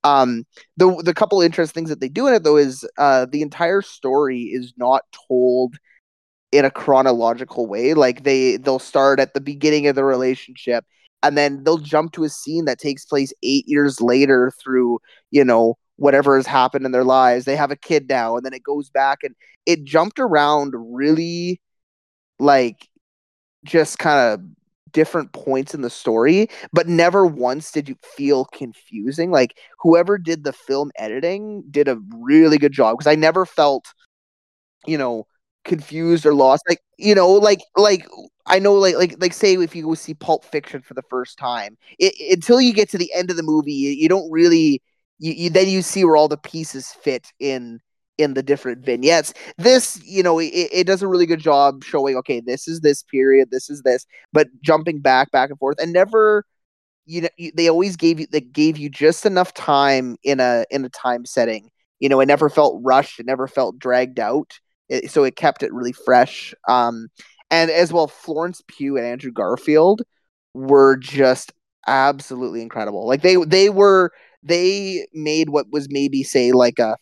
The couple interesting things that they do in it though is the entire story is not told in a chronological way. Like they'll start at the beginning of the relationship, and then they'll jump to a scene that takes place 8 years later through, whatever has happened in their lives. They have a kid now, and then it goes back, and it jumped around really, like, just kind of different points in the story, but never once did you feel confusing. Like, whoever did the film editing did a really good job, because I never felt, confused or lost. Like, like I know, like say if you go see Pulp Fiction for the first time, until you get to the end of the movie, you don't really, then you see where all the pieces fit in the different vignettes. This, it does a really good job showing, okay, this is this period, this is this, but jumping back and forth, and never, they always gave you just enough time in a time setting. It never felt rushed, it never felt dragged out. So it kept it really fresh. And as well, Florence Pugh and Andrew Garfield were just absolutely incredible. Like they made what was maybe say like a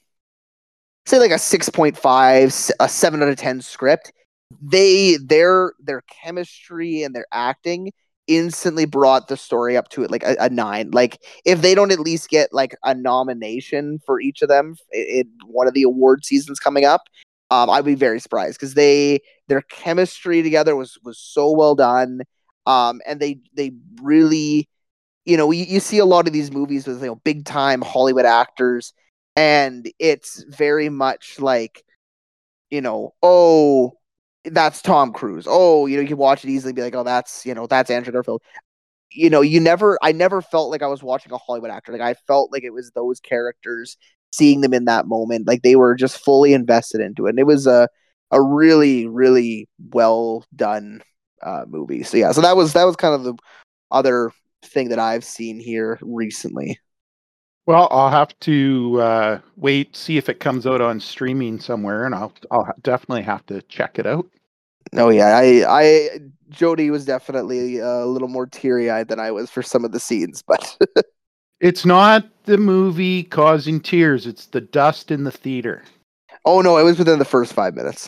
6.5, a 7 out of 10 script. Their chemistry and their acting instantly brought the story up to it like a 9. Like, if they don't at least get like a nomination for each of them in one of the award seasons coming up, I'd be very surprised, because their chemistry together was so well done. And they really, you see a lot of these movies with, big time Hollywood actors, and it's very much like, oh, that's Tom Cruise. Oh, you can watch it easily and be like, oh, that's Andrew Garfield. I never felt like I was watching a Hollywood actor. Like, I felt like it was those characters, seeing them in that moment. Like, they were just fully invested into it. And it was a really, really well done movie. So yeah, so that was kind of the other thing that I've seen here recently. Well, I'll have to wait, see if it comes out on streaming somewhere, and I'll definitely have to check it out. Oh yeah, Jody was definitely a little more teary-eyed than I was for some of the scenes, but It's not the movie causing tears; it's the dust in the theater. oh no, it was within the first 5 minutes.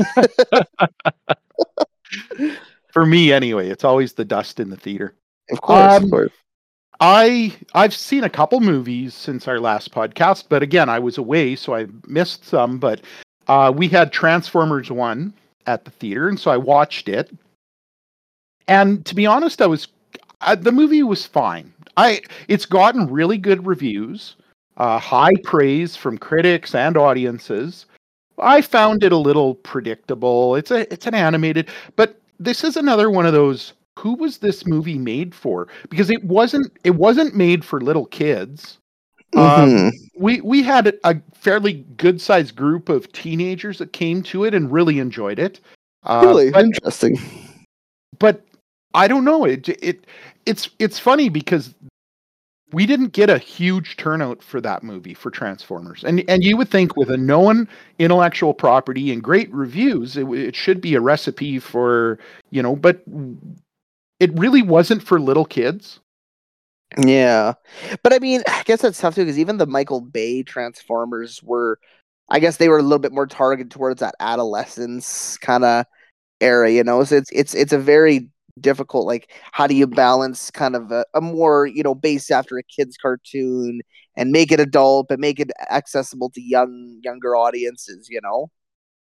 For me, anyway, it's always the dust in the theater. Of course, of course. I've seen a couple movies since our last podcast, but again, I was away, so I missed some. But we had Transformers 1 at the theater, and so I watched it. And to be honest, the movie was fine. It's gotten really good reviews, high praise from critics and audiences. I found it a little predictable. It's an animated, but this is another one of those, who was this movie made for? Because it wasn't made for little kids. Mm-hmm. We had a fairly good sized group of teenagers that came to it and really enjoyed it. Really interesting. But I don't know. It's funny because we didn't get a huge turnout for that movie, for Transformers, and you would think with a known intellectual property and great reviews, it should be a recipe for, but it really wasn't for little kids. Yeah, but I mean, I guess that's tough too, because even the Michael Bay Transformers were, I guess they were a little bit more targeted towards that adolescence kind of era, So it's a very difficult, like, how do you balance kind of a more, based after a kid's cartoon, and make it adult but make it accessible to younger audiences.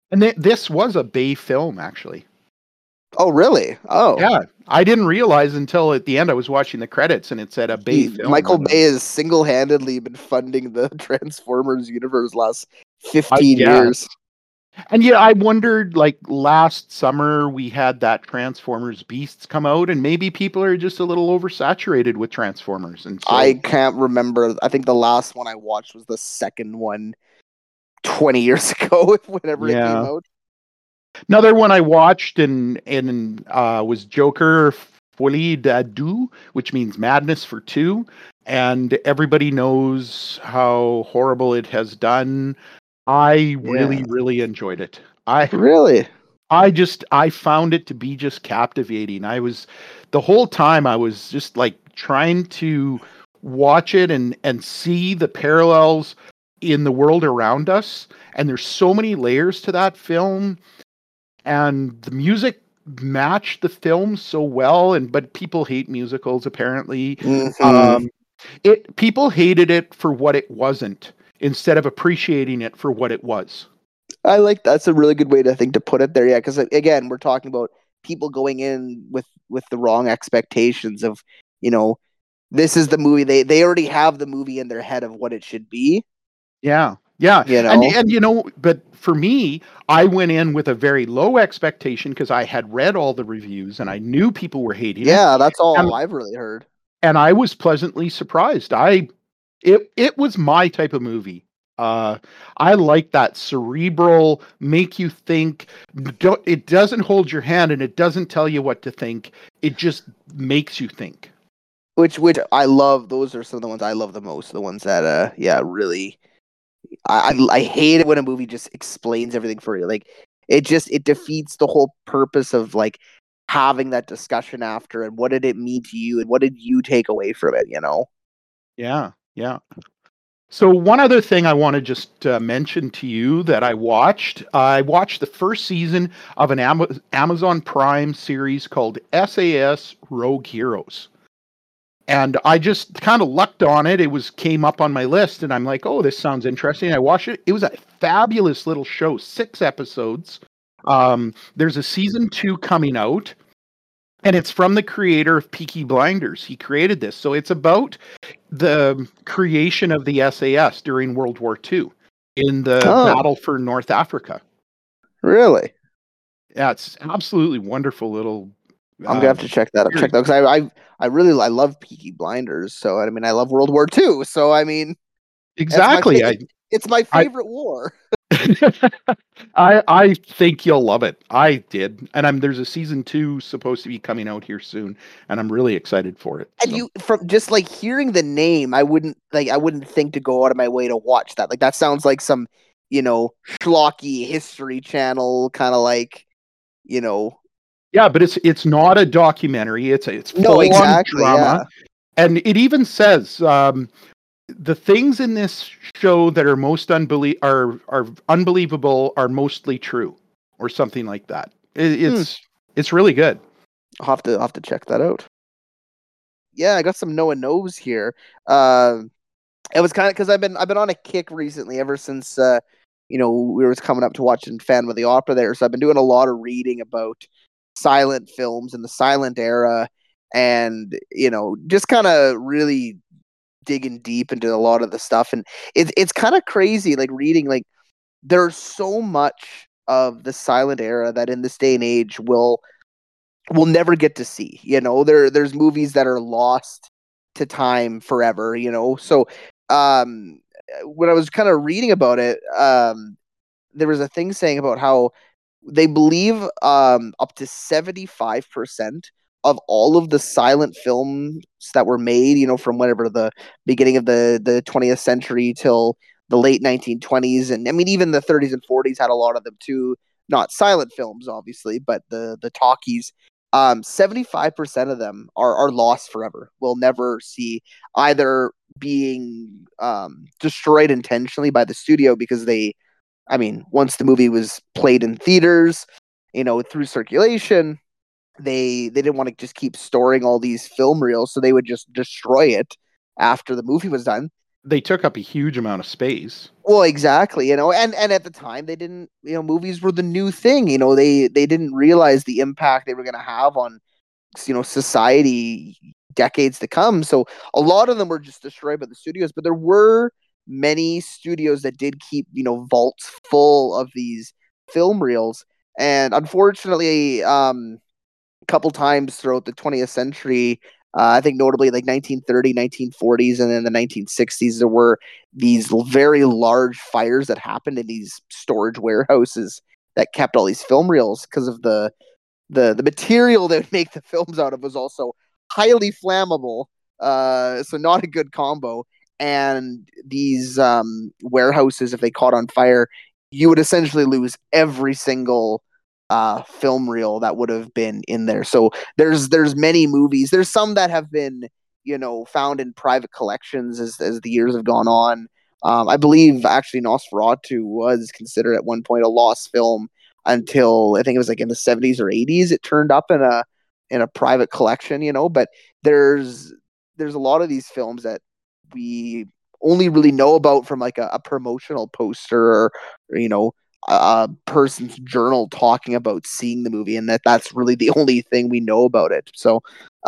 And this was a Bay film, actually. Oh, really? Oh, Yeah, I didn't realize until at the end I was watching the credits and it said a Bay film. Michael Bay has single-handedly been funding the Transformers universe last 15 Yeah. years. And yeah, I wondered, like last summer we had that Transformers Beasts come out, and maybe people are just a little oversaturated with Transformers. And so I can't remember. I think the last one I watched was the second one 20 years ago, whenever it came yeah. out. Another one I watched and was Joker Folie à Deux, which means madness for two. And everybody knows how horrible it has done. I really, really enjoyed it. Really? I found it to be just captivating. The whole time I was just like trying to watch it and see the parallels in the world around us. And there's so many layers to that film, and the music matched the film so well. But people hate musicals apparently. Mm-hmm. People hated it for what it wasn't instead of appreciating it for what it was. I like that's a really good way to put it there. Yeah, because again, we're talking about people going in with the wrong expectations of, this is the movie they already have the movie in their head of what it should be. Yeah. And but for me, I went in with a very low expectation because I had read all the reviews and I knew people were hating it. Yeah, that's all I've really heard. And I was pleasantly surprised. It was my type of movie. I like that cerebral, make you think. It doesn't hold your hand and it doesn't tell you what to think. It just makes you think. Which I love. Those are some of the ones I love the most. The ones that really. I hate it when a movie just explains everything for you. Like it defeats the whole purpose of like having that discussion after, and what did it mean to you and what did you take away from it, Yeah. So one other thing I want to just mention to you that I watched the first season of an Amazon Prime series called SAS Rogue Heroes. And I just kind of lucked on it. Came up on my list and I'm like, oh, this sounds interesting. I watched it. It was a fabulous little show, 6 episodes. There's a season 2 coming out. And it's from the creator of Peaky Blinders. He created this. So it's about the creation of the SAS during World War II in the battle for North Africa. Really? Yeah, it's absolutely wonderful little. I'm gonna have to check that out. Because I love Peaky Blinders. So I mean, I love World War II. So I mean, exactly. It's my favorite war. I think you'll love it. I did, and there's a season 2 supposed to be coming out here soon, and I'm really excited for it. And you, from just like hearing the name, I wouldn't think to go out of my way to watch that. Like that sounds like some, schlocky History Channel kind of like, Yeah, but it's not a documentary. It's no, exactly drama, and it even says the things in this show that are most are unbelievable are mostly true, or something like that. It's really good. I'll have to check that out. Yeah, I got some Noah Knows here. It was kind of because I've been on a kick recently ever since we were coming up to watching Phantom of the Opera there. So I've been doing a lot of reading about silent films and the silent era, and just kind of really digging deep into a lot of the stuff. And it's kind of crazy, like reading, like there's so much of the silent era that in this day and age we'll never get to see. There's movies that are lost to time forever. So when I was kind of reading about it, there was a thing saying about how they believe up to 75% of all of the silent films that were made, from whatever the beginning of the 20th century till the late 1920s, and I mean even the 30s and 40s had a lot of them too. Not silent films, obviously, but the talkies. 75% of them are lost forever. We'll never see, either being destroyed intentionally by the studio because once the movie was played in theaters, through circulation, they didn't want to just keep storing all these film reels, so they would just destroy it after the movie was done. they took up a huge amount of space. Well, exactly, and at the time they didn't, movies were the new thing. They didn't realize the impact they were going to have on, society decades to come. So a lot of them were just destroyed by the studios, but there were many studios that did keep, vaults full of these film reels. And unfortunately, a couple times throughout the 20th century, I think notably like 1930, 1940s, and then the 1960s, there were these very large fires that happened in these storage warehouses that kept all these film reels because of the material that would make the films out of was also highly flammable. So not a good combo. And these warehouses, if they caught on fire, you would essentially lose every single film reel that would have been in there. So there's many movies. There's some that have been, found in private collections as the years have gone on. I believe actually Nosferatu was considered at one point a lost film until I think it was like in the 70s or 80s. It turned up in a private collection, but there's a lot of these films that we only really know about from like a promotional poster or a person's journal talking about seeing the movie, and that's really the only thing we know about it. So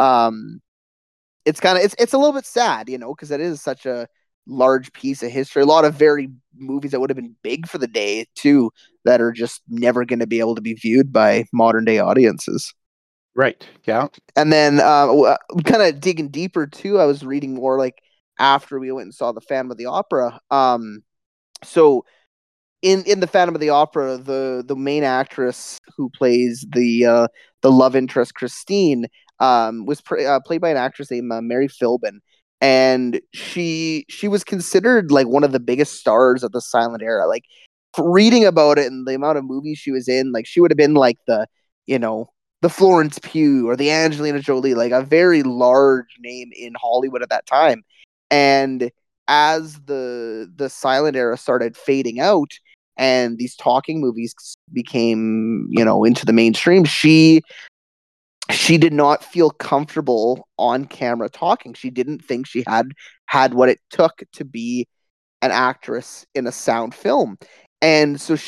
it's it's a little bit sad, because it is such a large piece of history. A lot of very movies that would have been big for the day too that are just never going to be able to be viewed by modern day audiences. Right. Yeah. And then kind of digging deeper too, I was reading more like after we went and saw the Phantom of the Opera. So in the Phantom of the Opera, the main actress who plays the love interest Christine was played by an actress named Mary Philbin, and she was considered like one of the biggest stars of the silent era. Like reading about it and the amount of movies she was in, like she would have been like the Florence Pugh or the Angelina Jolie, like a very large name in Hollywood at that time. And as the silent era started fading out and these talking movies became, into the mainstream, she did not feel comfortable on camera talking. She didn't think she had what it took to be an actress in a sound film. And so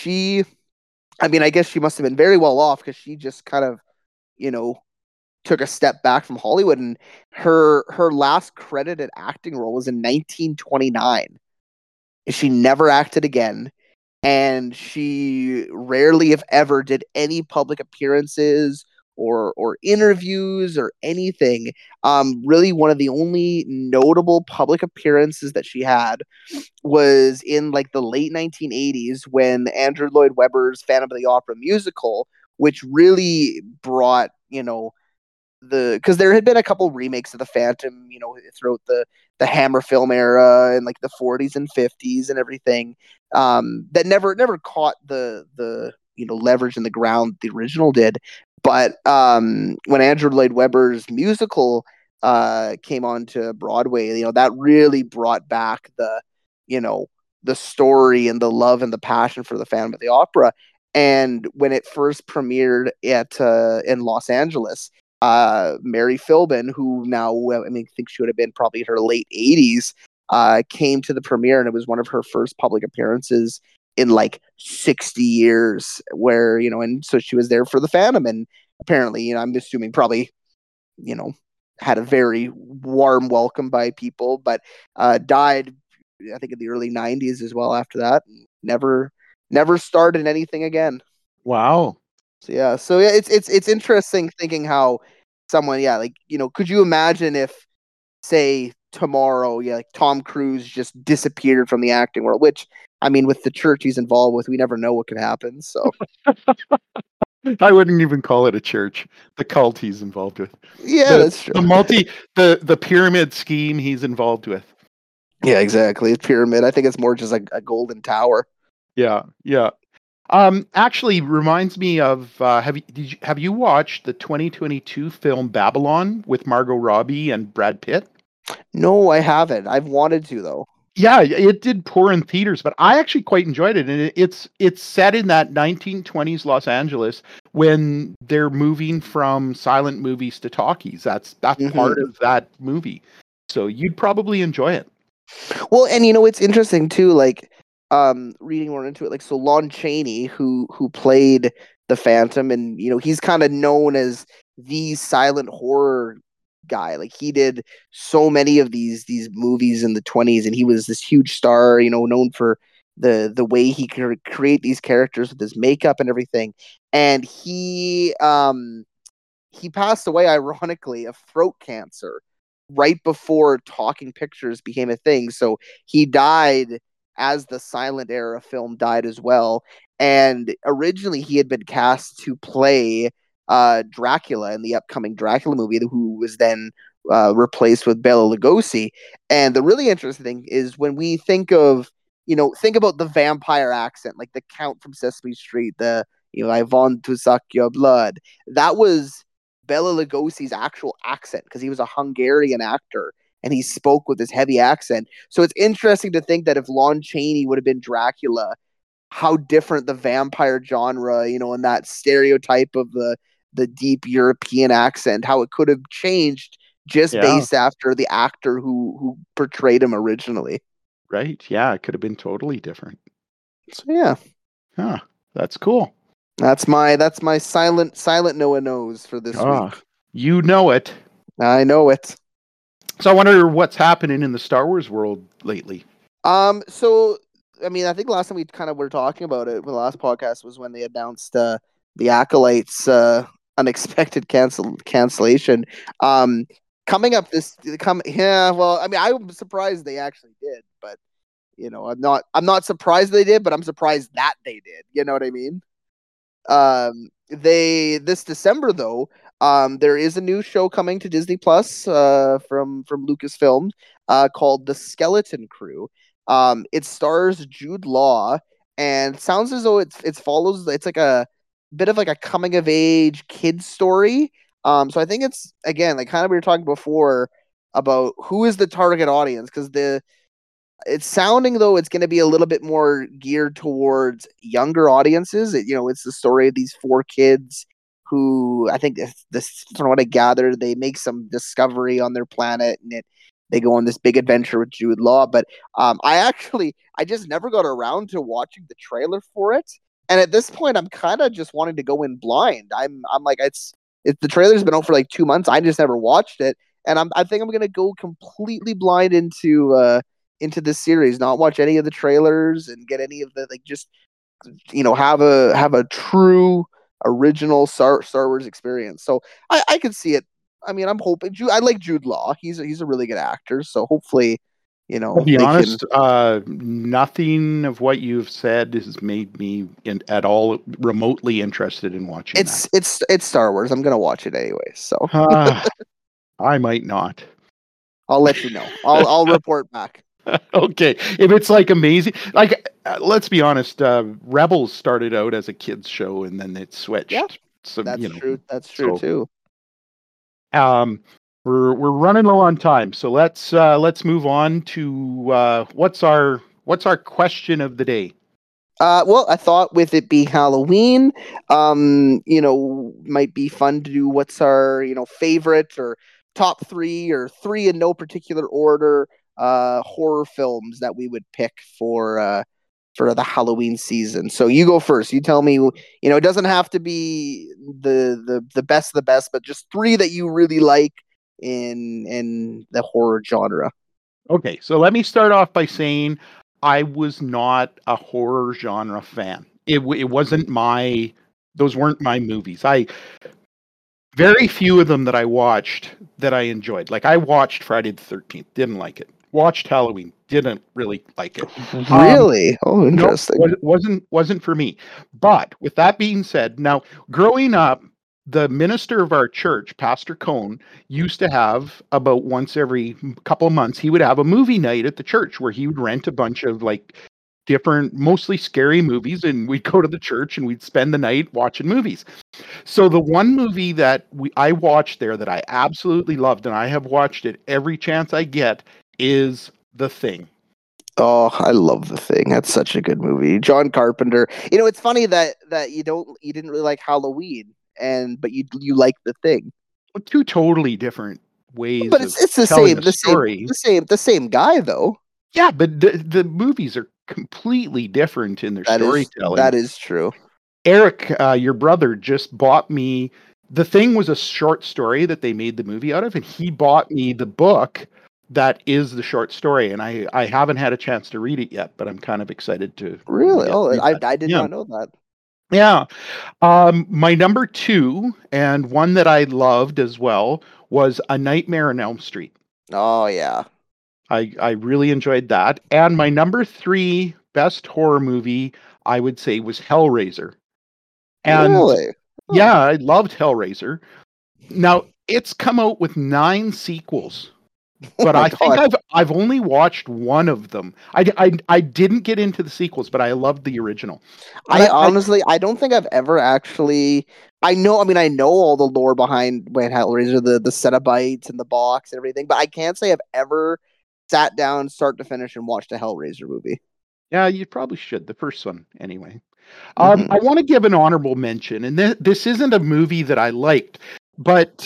I guess she must have been very well off because she just kind of, took a step back from Hollywood, and her last credited acting role was in 1929. She never acted again, and she rarely, if ever, did any public appearances or interviews or anything. Really, one of the only notable public appearances that she had was in like the late 1980s when Andrew Lloyd Webber's Phantom of the Opera musical, which really brought, because there had been a couple remakes of the Phantom, throughout the Hammer film era in like the 40s and 50s and everything, that never caught the leverage in the ground the original did. But when Andrew Lloyd Webber's musical came onto Broadway, that really brought back the story and the love and the passion for the Phantom of the Opera. And when it first premiered in Los Angeles, Mary Philbin, who now, I think she would have been probably in her late 80s, came to the premiere, and it was one of her first public appearances in like 60 years where, and so she was there for the Phantom, and apparently, I'm assuming probably, had a very warm welcome by people, but died, I think in the early 90s as well after that. Never started anything again. Wow. So yeah, it's interesting thinking how someone, could you imagine if, say, tomorrow, like Tom Cruise just disappeared from the acting world, which, with the church he's involved with, we never know what could happen. So I wouldn't even call it a church. The cult he's involved with. Yeah, that's true. The pyramid scheme he's involved with. Yeah, exactly. It's pyramid. I think it's more just like a golden tower. Yeah. Actually, reminds me of have you watched the 2022 film Babylon with Margot Robbie and Brad Pitt? No, I haven't. I've wanted to though. Yeah, it did poor in theaters, but I actually quite enjoyed it. And it's set in that 1920s Los Angeles when they're moving from silent movies to talkies. That's part of that movie. So you'd probably enjoy it. Well, and it's interesting too, like reading more into it, like so Lon Chaney, who played the Phantom, and he's kind of known as the silent horror guy. Like he did so many of these movies in the 20s, and he was this huge star, known for the way he could create these characters with his makeup and everything. And he passed away, ironically, of throat cancer right before talking pictures became a thing. So he died as the silent era film died as well. And originally he had been cast to play Dracula in the upcoming Dracula movie, who was then replaced with Bela Lugosi. And the really interesting thing is when we think of, think about the vampire accent, like the Count from Sesame Street, I want to suck your blood. That was Bela Lugosi's actual accent because he was a Hungarian actor and he spoke with this heavy accent. So it's interesting to think that if Lon Chaney would have been Dracula, how different the vampire genre, and that stereotype of the deep European accent, how it could have changed just based after the actor who portrayed him originally. Right. Yeah, it could have been totally different. So yeah. Huh. That's cool. That's my silent Noah knows for this week. You know it. I know it. So I wonder what's happening in the Star Wars world lately. So I mean, I think last time we kind of were talking about it, the last podcast was when they announced the Acolytes unexpected cancellation. Coming up well, I mean, I'm surprised they actually did, but I'm not surprised they did, but I'm surprised that they did. You know what I mean? This December though, there is a new show coming to Disney Plus from Lucasfilm called The Skeleton Crew. It stars Jude Law and sounds as though it's like a bit of like a coming of age kid story. So I think it's, again, like kind of we were talking before about who is the target audience, because it's sounding though it's going to be a little bit more geared towards younger audiences. It's the story of these 4 kids who, I think this, from what I gathered, they make some discovery on their planet, and they go on this big adventure with Jude Law. But I just never got around to watching the trailer for it, and at this point, I'm kind of just wanting to go in blind. I'm like, the trailer's been out for like 2 months. I just never watched it, and I think I'm gonna go completely blind into this series, not watch any of the trailers and get any of the, like, just have a true original Star Wars experience. So I could see it. I mean, I'm hoping I like Jude Law. He's a really good actor. So hopefully, I'll be honest, nothing of what you've said has made me at all remotely interested in watching It's Star Wars. I'm gonna watch it anyway. So I might not. I'll let you know. I'll report back. Okay, if it's like amazing, like let's be honest, Rebels started out as a kids show and then it switched. Yeah, so that's true. That's true too. We're running low on time, so let's move on to what's our question of the day. Well, I thought with it being Halloween, might be fun to do what's our favorite or top 3 or 3 in no particular order horror films that we would pick for the Halloween season. So you go first. You tell me, it doesn't have to be the best of the best, but just 3 that you really like in the horror genre. Okay, so let me start off by saying I was not a horror genre fan. It wasn't those weren't my movies. Very few of them that I watched that I enjoyed. Like I watched Friday the 13th, didn't like it. Watched Halloween, didn't really like it. Really? Oh, interesting. No, wasn't for me. But with that being said, now growing up, the minister of our church, Pastor Cohn, used to have about once every couple of months, he would have a movie night at the church where he would rent a bunch of like different, mostly scary movies, and we'd go to the church and we'd spend the night watching movies. So the one movie that I watched there that I absolutely loved, and I have watched it every chance I get, is The Thing. Oh, I love The Thing. That's such a good movie. John Carpenter. It's funny that you didn't really like Halloween, but you like The Thing. Well, 2 totally different ways. But it's the same story. The same guy though. Yeah, but the movies are completely different in their storytelling. That is true. Eric, your brother, just bought me. The Thing was a short story that they made the movie out of, and he bought me the book that is the short story. And I haven't had a chance to read it yet, but I'm kind of excited to Really? Oh, read that. I did Yeah, not know that. yeah. My number two, and one that I loved as well, was A Nightmare on Elm Street. Oh yeah. I really enjoyed that. And my number three best horror movie, I would say, was Hellraiser. And Really? Oh, yeah, I loved Hellraiser. Now, it's come out with 9 sequels, oh but my I think god. I've only watched one of them. I didn't get into the sequels, but I loved the original. I I honestly, I don't think I've ever actually. I know. I mean, I know all the lore behind when Hellraiser, the Cenobites and the box and everything, but I can't say I've ever sat down start to finish and watched a Hellraiser movie. Yeah, you probably should. The first one, anyway. Hmm. I want to give an honorable mention, and this isn't a movie that I liked, but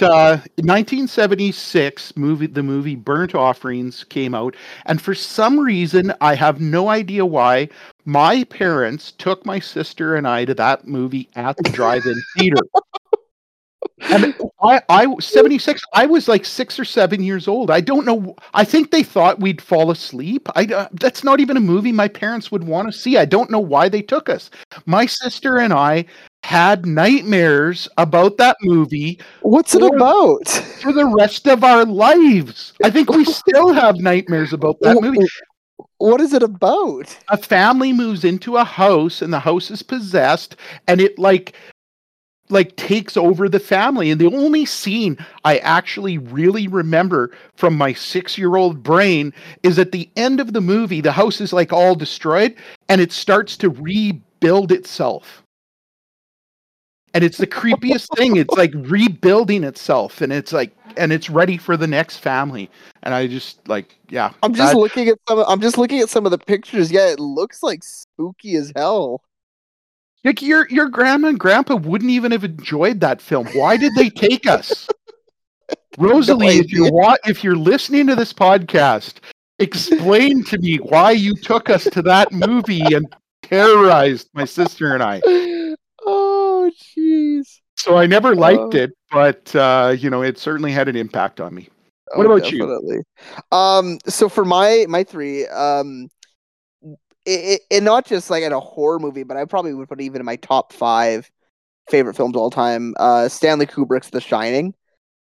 1976 the movie Burnt Offerings came out, and for some reason, I have no idea why, my parents took my sister and I to that movie at the drive-in theater. And I 76, I was like 6 or 7 years old. I don't know. I think they thought we'd fall asleep. That's not even a movie my parents would want to see. I don't know why they took us. My sister and I had nightmares about that movie What's it for about? for the rest of our lives. I think we still have nightmares about that movie. What is it about? A family moves into a house and the house is possessed, and it like takes over the family. And the only scene I actually really remember from my 6-year-old brain is at the end of the movie, the house is like all destroyed and it starts to rebuild itself. And it's the creepiest thing. It's like rebuilding itself, and it's like, and it's ready for the next family. And I just like, yeah, I'm just looking at some. I'm just looking at some of the pictures. Yeah, it looks like spooky as hell. like your grandma and grandpa wouldn't even have enjoyed that film. Why did they take us? Rosalie, idea. if you're listening to this podcast, explain to me why you took us to that movie and terrorized my sister and I. Oh, jeez. So I never liked Oh, it, but it certainly had an impact on me. What oh, about you? definitely. So for my three, it not just like in a horror movie, but I probably would put even in my top 5 favorite films of all time. Stanley Kubrick's The Shining.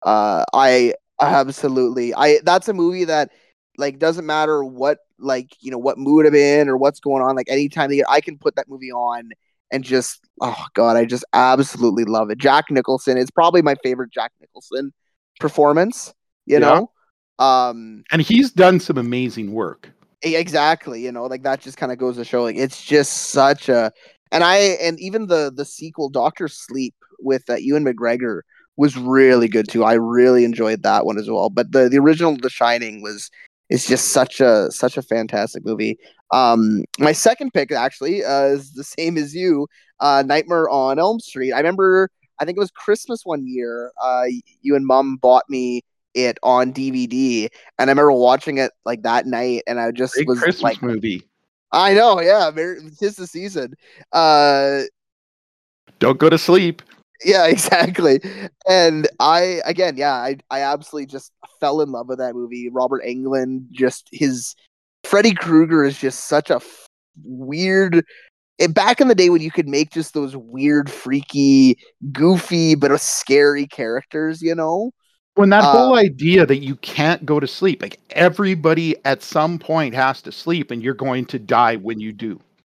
I absolutely, I that's a movie that like doesn't matter what what mood I'm in or what's going on. Like anytime I can put that movie on and just oh god, I just absolutely love it. Jack Nicholson is probably my favorite Jack Nicholson performance. You Yeah. know, um, And he's done some amazing work. exactly. You know, like that just kind of goes to show like it's just such a and even the sequel Doctor Sleep with Ewan McGregor was really good too. I really enjoyed that one as well. But the original The Shining is just such a fantastic movie. My second pick actually is the same as you, Nightmare on Elm Street. I think it was Christmas one year. You and Mom bought me it on DVD, and I remember watching it like that night, and I just Great was like, Christmas movie. I know, yeah, tis the season. Uh, Don't go to sleep. yeah, exactly. And I again, yeah, I absolutely just fell in love with that movie. Robert Englund, just his Freddy Krueger is just such a weird. Back in the day when you could make just those weird, freaky, goofy but scary characters, you know. When that whole Um, idea that you can't go to sleep, like everybody at some point has to sleep and you're going to die when you do.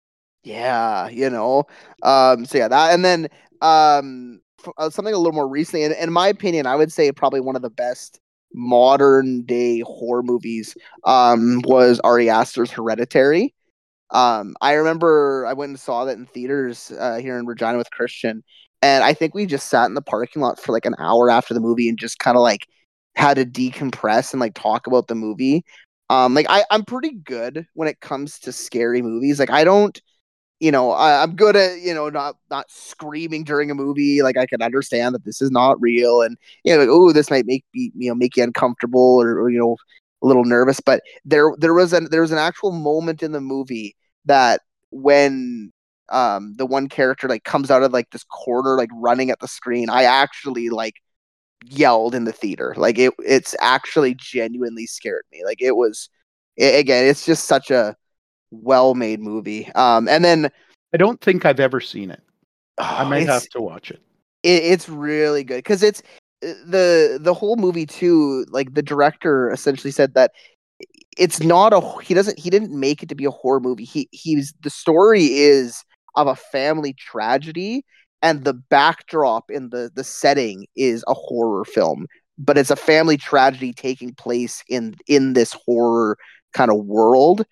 Yeah, you know. So yeah, that and then something a little more recently, and in my opinion, I would say probably one of the best modern day horror movies was Ari Aster's Hereditary. I remember I went and saw that in theaters here in Regina with Christian, and I think we just sat in the parking lot for like an hour after the movie and just kind of like had to decompress and like talk about the movie. Like I'm pretty good when it comes to scary movies. Like I don't I'm good at not screaming during a movie. Like I can understand that this is not real, and like, oh, this might make you uncomfortable, or a little nervous. But there was an actual moment in the movie that when the one character like comes out of like this corner like running at the screen, I actually like yelled in the theater. Like it's actually genuinely scared me. Like again, it's just such a well-made movie. And then I don't think I've ever seen it. I might have to watch it. It's really good because it's the whole movie too. Like the director essentially said that it's not he didn't make it to be a horror movie. The story is of a family tragedy, and the backdrop in the setting is a horror film, but it's a family tragedy taking place in this horror kind of world.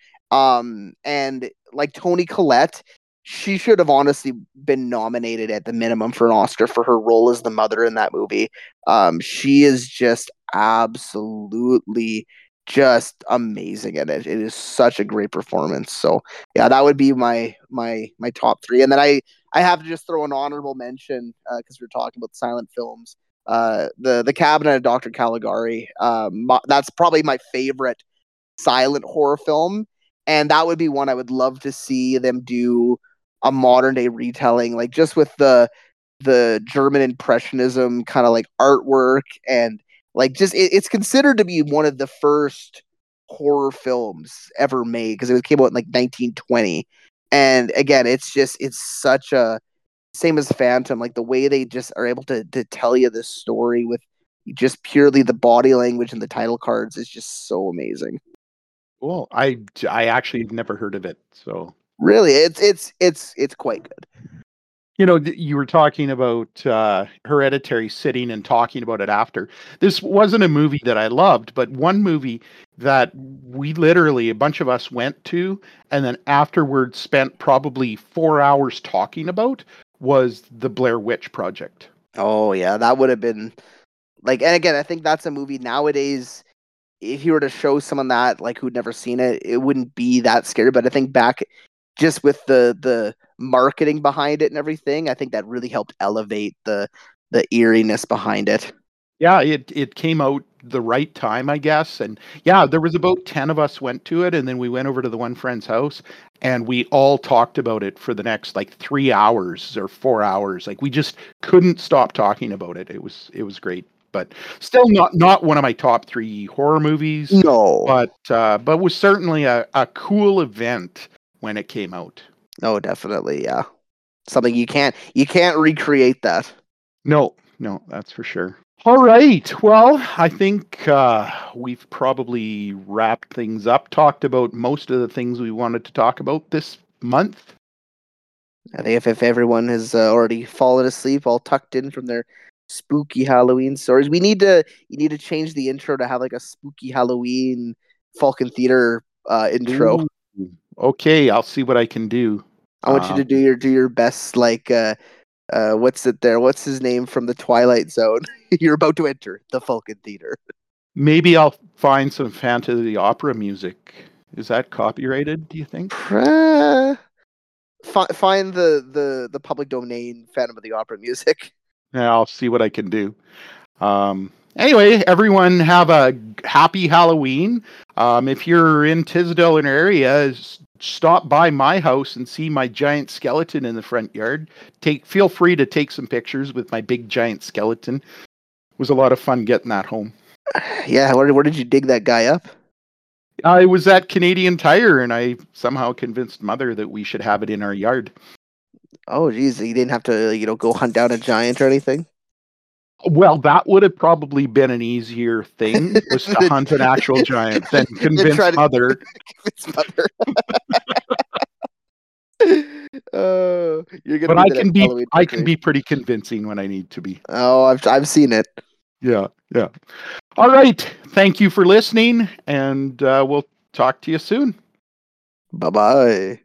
And like Toni Collette, she should have honestly been nominated at the minimum for an Oscar for her role as the mother in that movie. She is just absolutely just amazing in it. It is such a great performance. So yeah, that would be my top three. And then I have to just throw an honorable mention because we're talking about silent films. The Cabinet of Dr. Caligari. That's probably my favorite silent horror film, and that would be one I would love to see them do a modern day retelling, like just with the German Impressionism kind of like artwork, and like just it's considered to be one of the first horror films ever made because it came out in like 1920. And again, it's such a same as Phantom, like the way they just are able to tell you this story with just purely the body language and the title cards is just so amazing. Cool. I actually never heard of it, so really, it's quite good. You know, you were talking about Hereditary, sitting and talking about it after. This wasn't a movie that I loved, but one movie that we literally, a bunch of us went to, and then afterwards spent probably 4 hours talking about, was the Blair Witch Project. Oh yeah, that would have been like, and again, I think that's a movie nowadays. If you were to show someone that like who'd never seen it, it wouldn't be that scary. But I think back, just with the marketing behind it and everything, I think that really helped elevate the eeriness behind it. Yeah, it came out the right time, I guess. And yeah, there was about 10 of us went to it, and then we went over to the one friend's house and we all talked about it for the next like 3 hours or 4 hours. Like we just couldn't stop talking about it. It was great. But still not one of my top 3 horror movies. No. But was certainly a cool event when it came out. Oh, definitely, yeah. Something you can't recreate that. No, that's for sure. All right. Well, I think we've probably wrapped things up, talked about most of the things we wanted to talk about this month. I think if everyone has already fallen asleep, all tucked in from their spooky Halloween stories, you need to change the intro to have like a spooky Halloween Falcon Theater intro. Ooh, okay, I'll see what I can do. I want you to do your best, like what's it there? What's his name from the Twilight Zone? You're about to enter the Falcon Theater. Maybe I'll find some Phantom of the Opera music. Is that copyrighted, do you think? Find the public domain Phantom of the Opera music. Yeah, I'll see what I can do. Anyway, everyone have a happy Halloween. If you're in Tisdale and area, stop by my house and see my giant skeleton in the front yard. Feel free to take some pictures with my big giant skeleton. It was a lot of fun getting that home. Yeah, where did you dig that guy up? I was at Canadian Tire, and I somehow convinced Mother that we should have it in our yard. Oh, geez, you didn't have to, go hunt down a giant or anything? Well, that would have probably been an easier thing, was to hunt an actual giant than convince Mother. Convince Mother. You're gonna. But I can be pretty convincing when I need to be. Oh, I've seen it. Yeah. All right. Thank you for listening, and we'll talk to you soon. Bye-bye.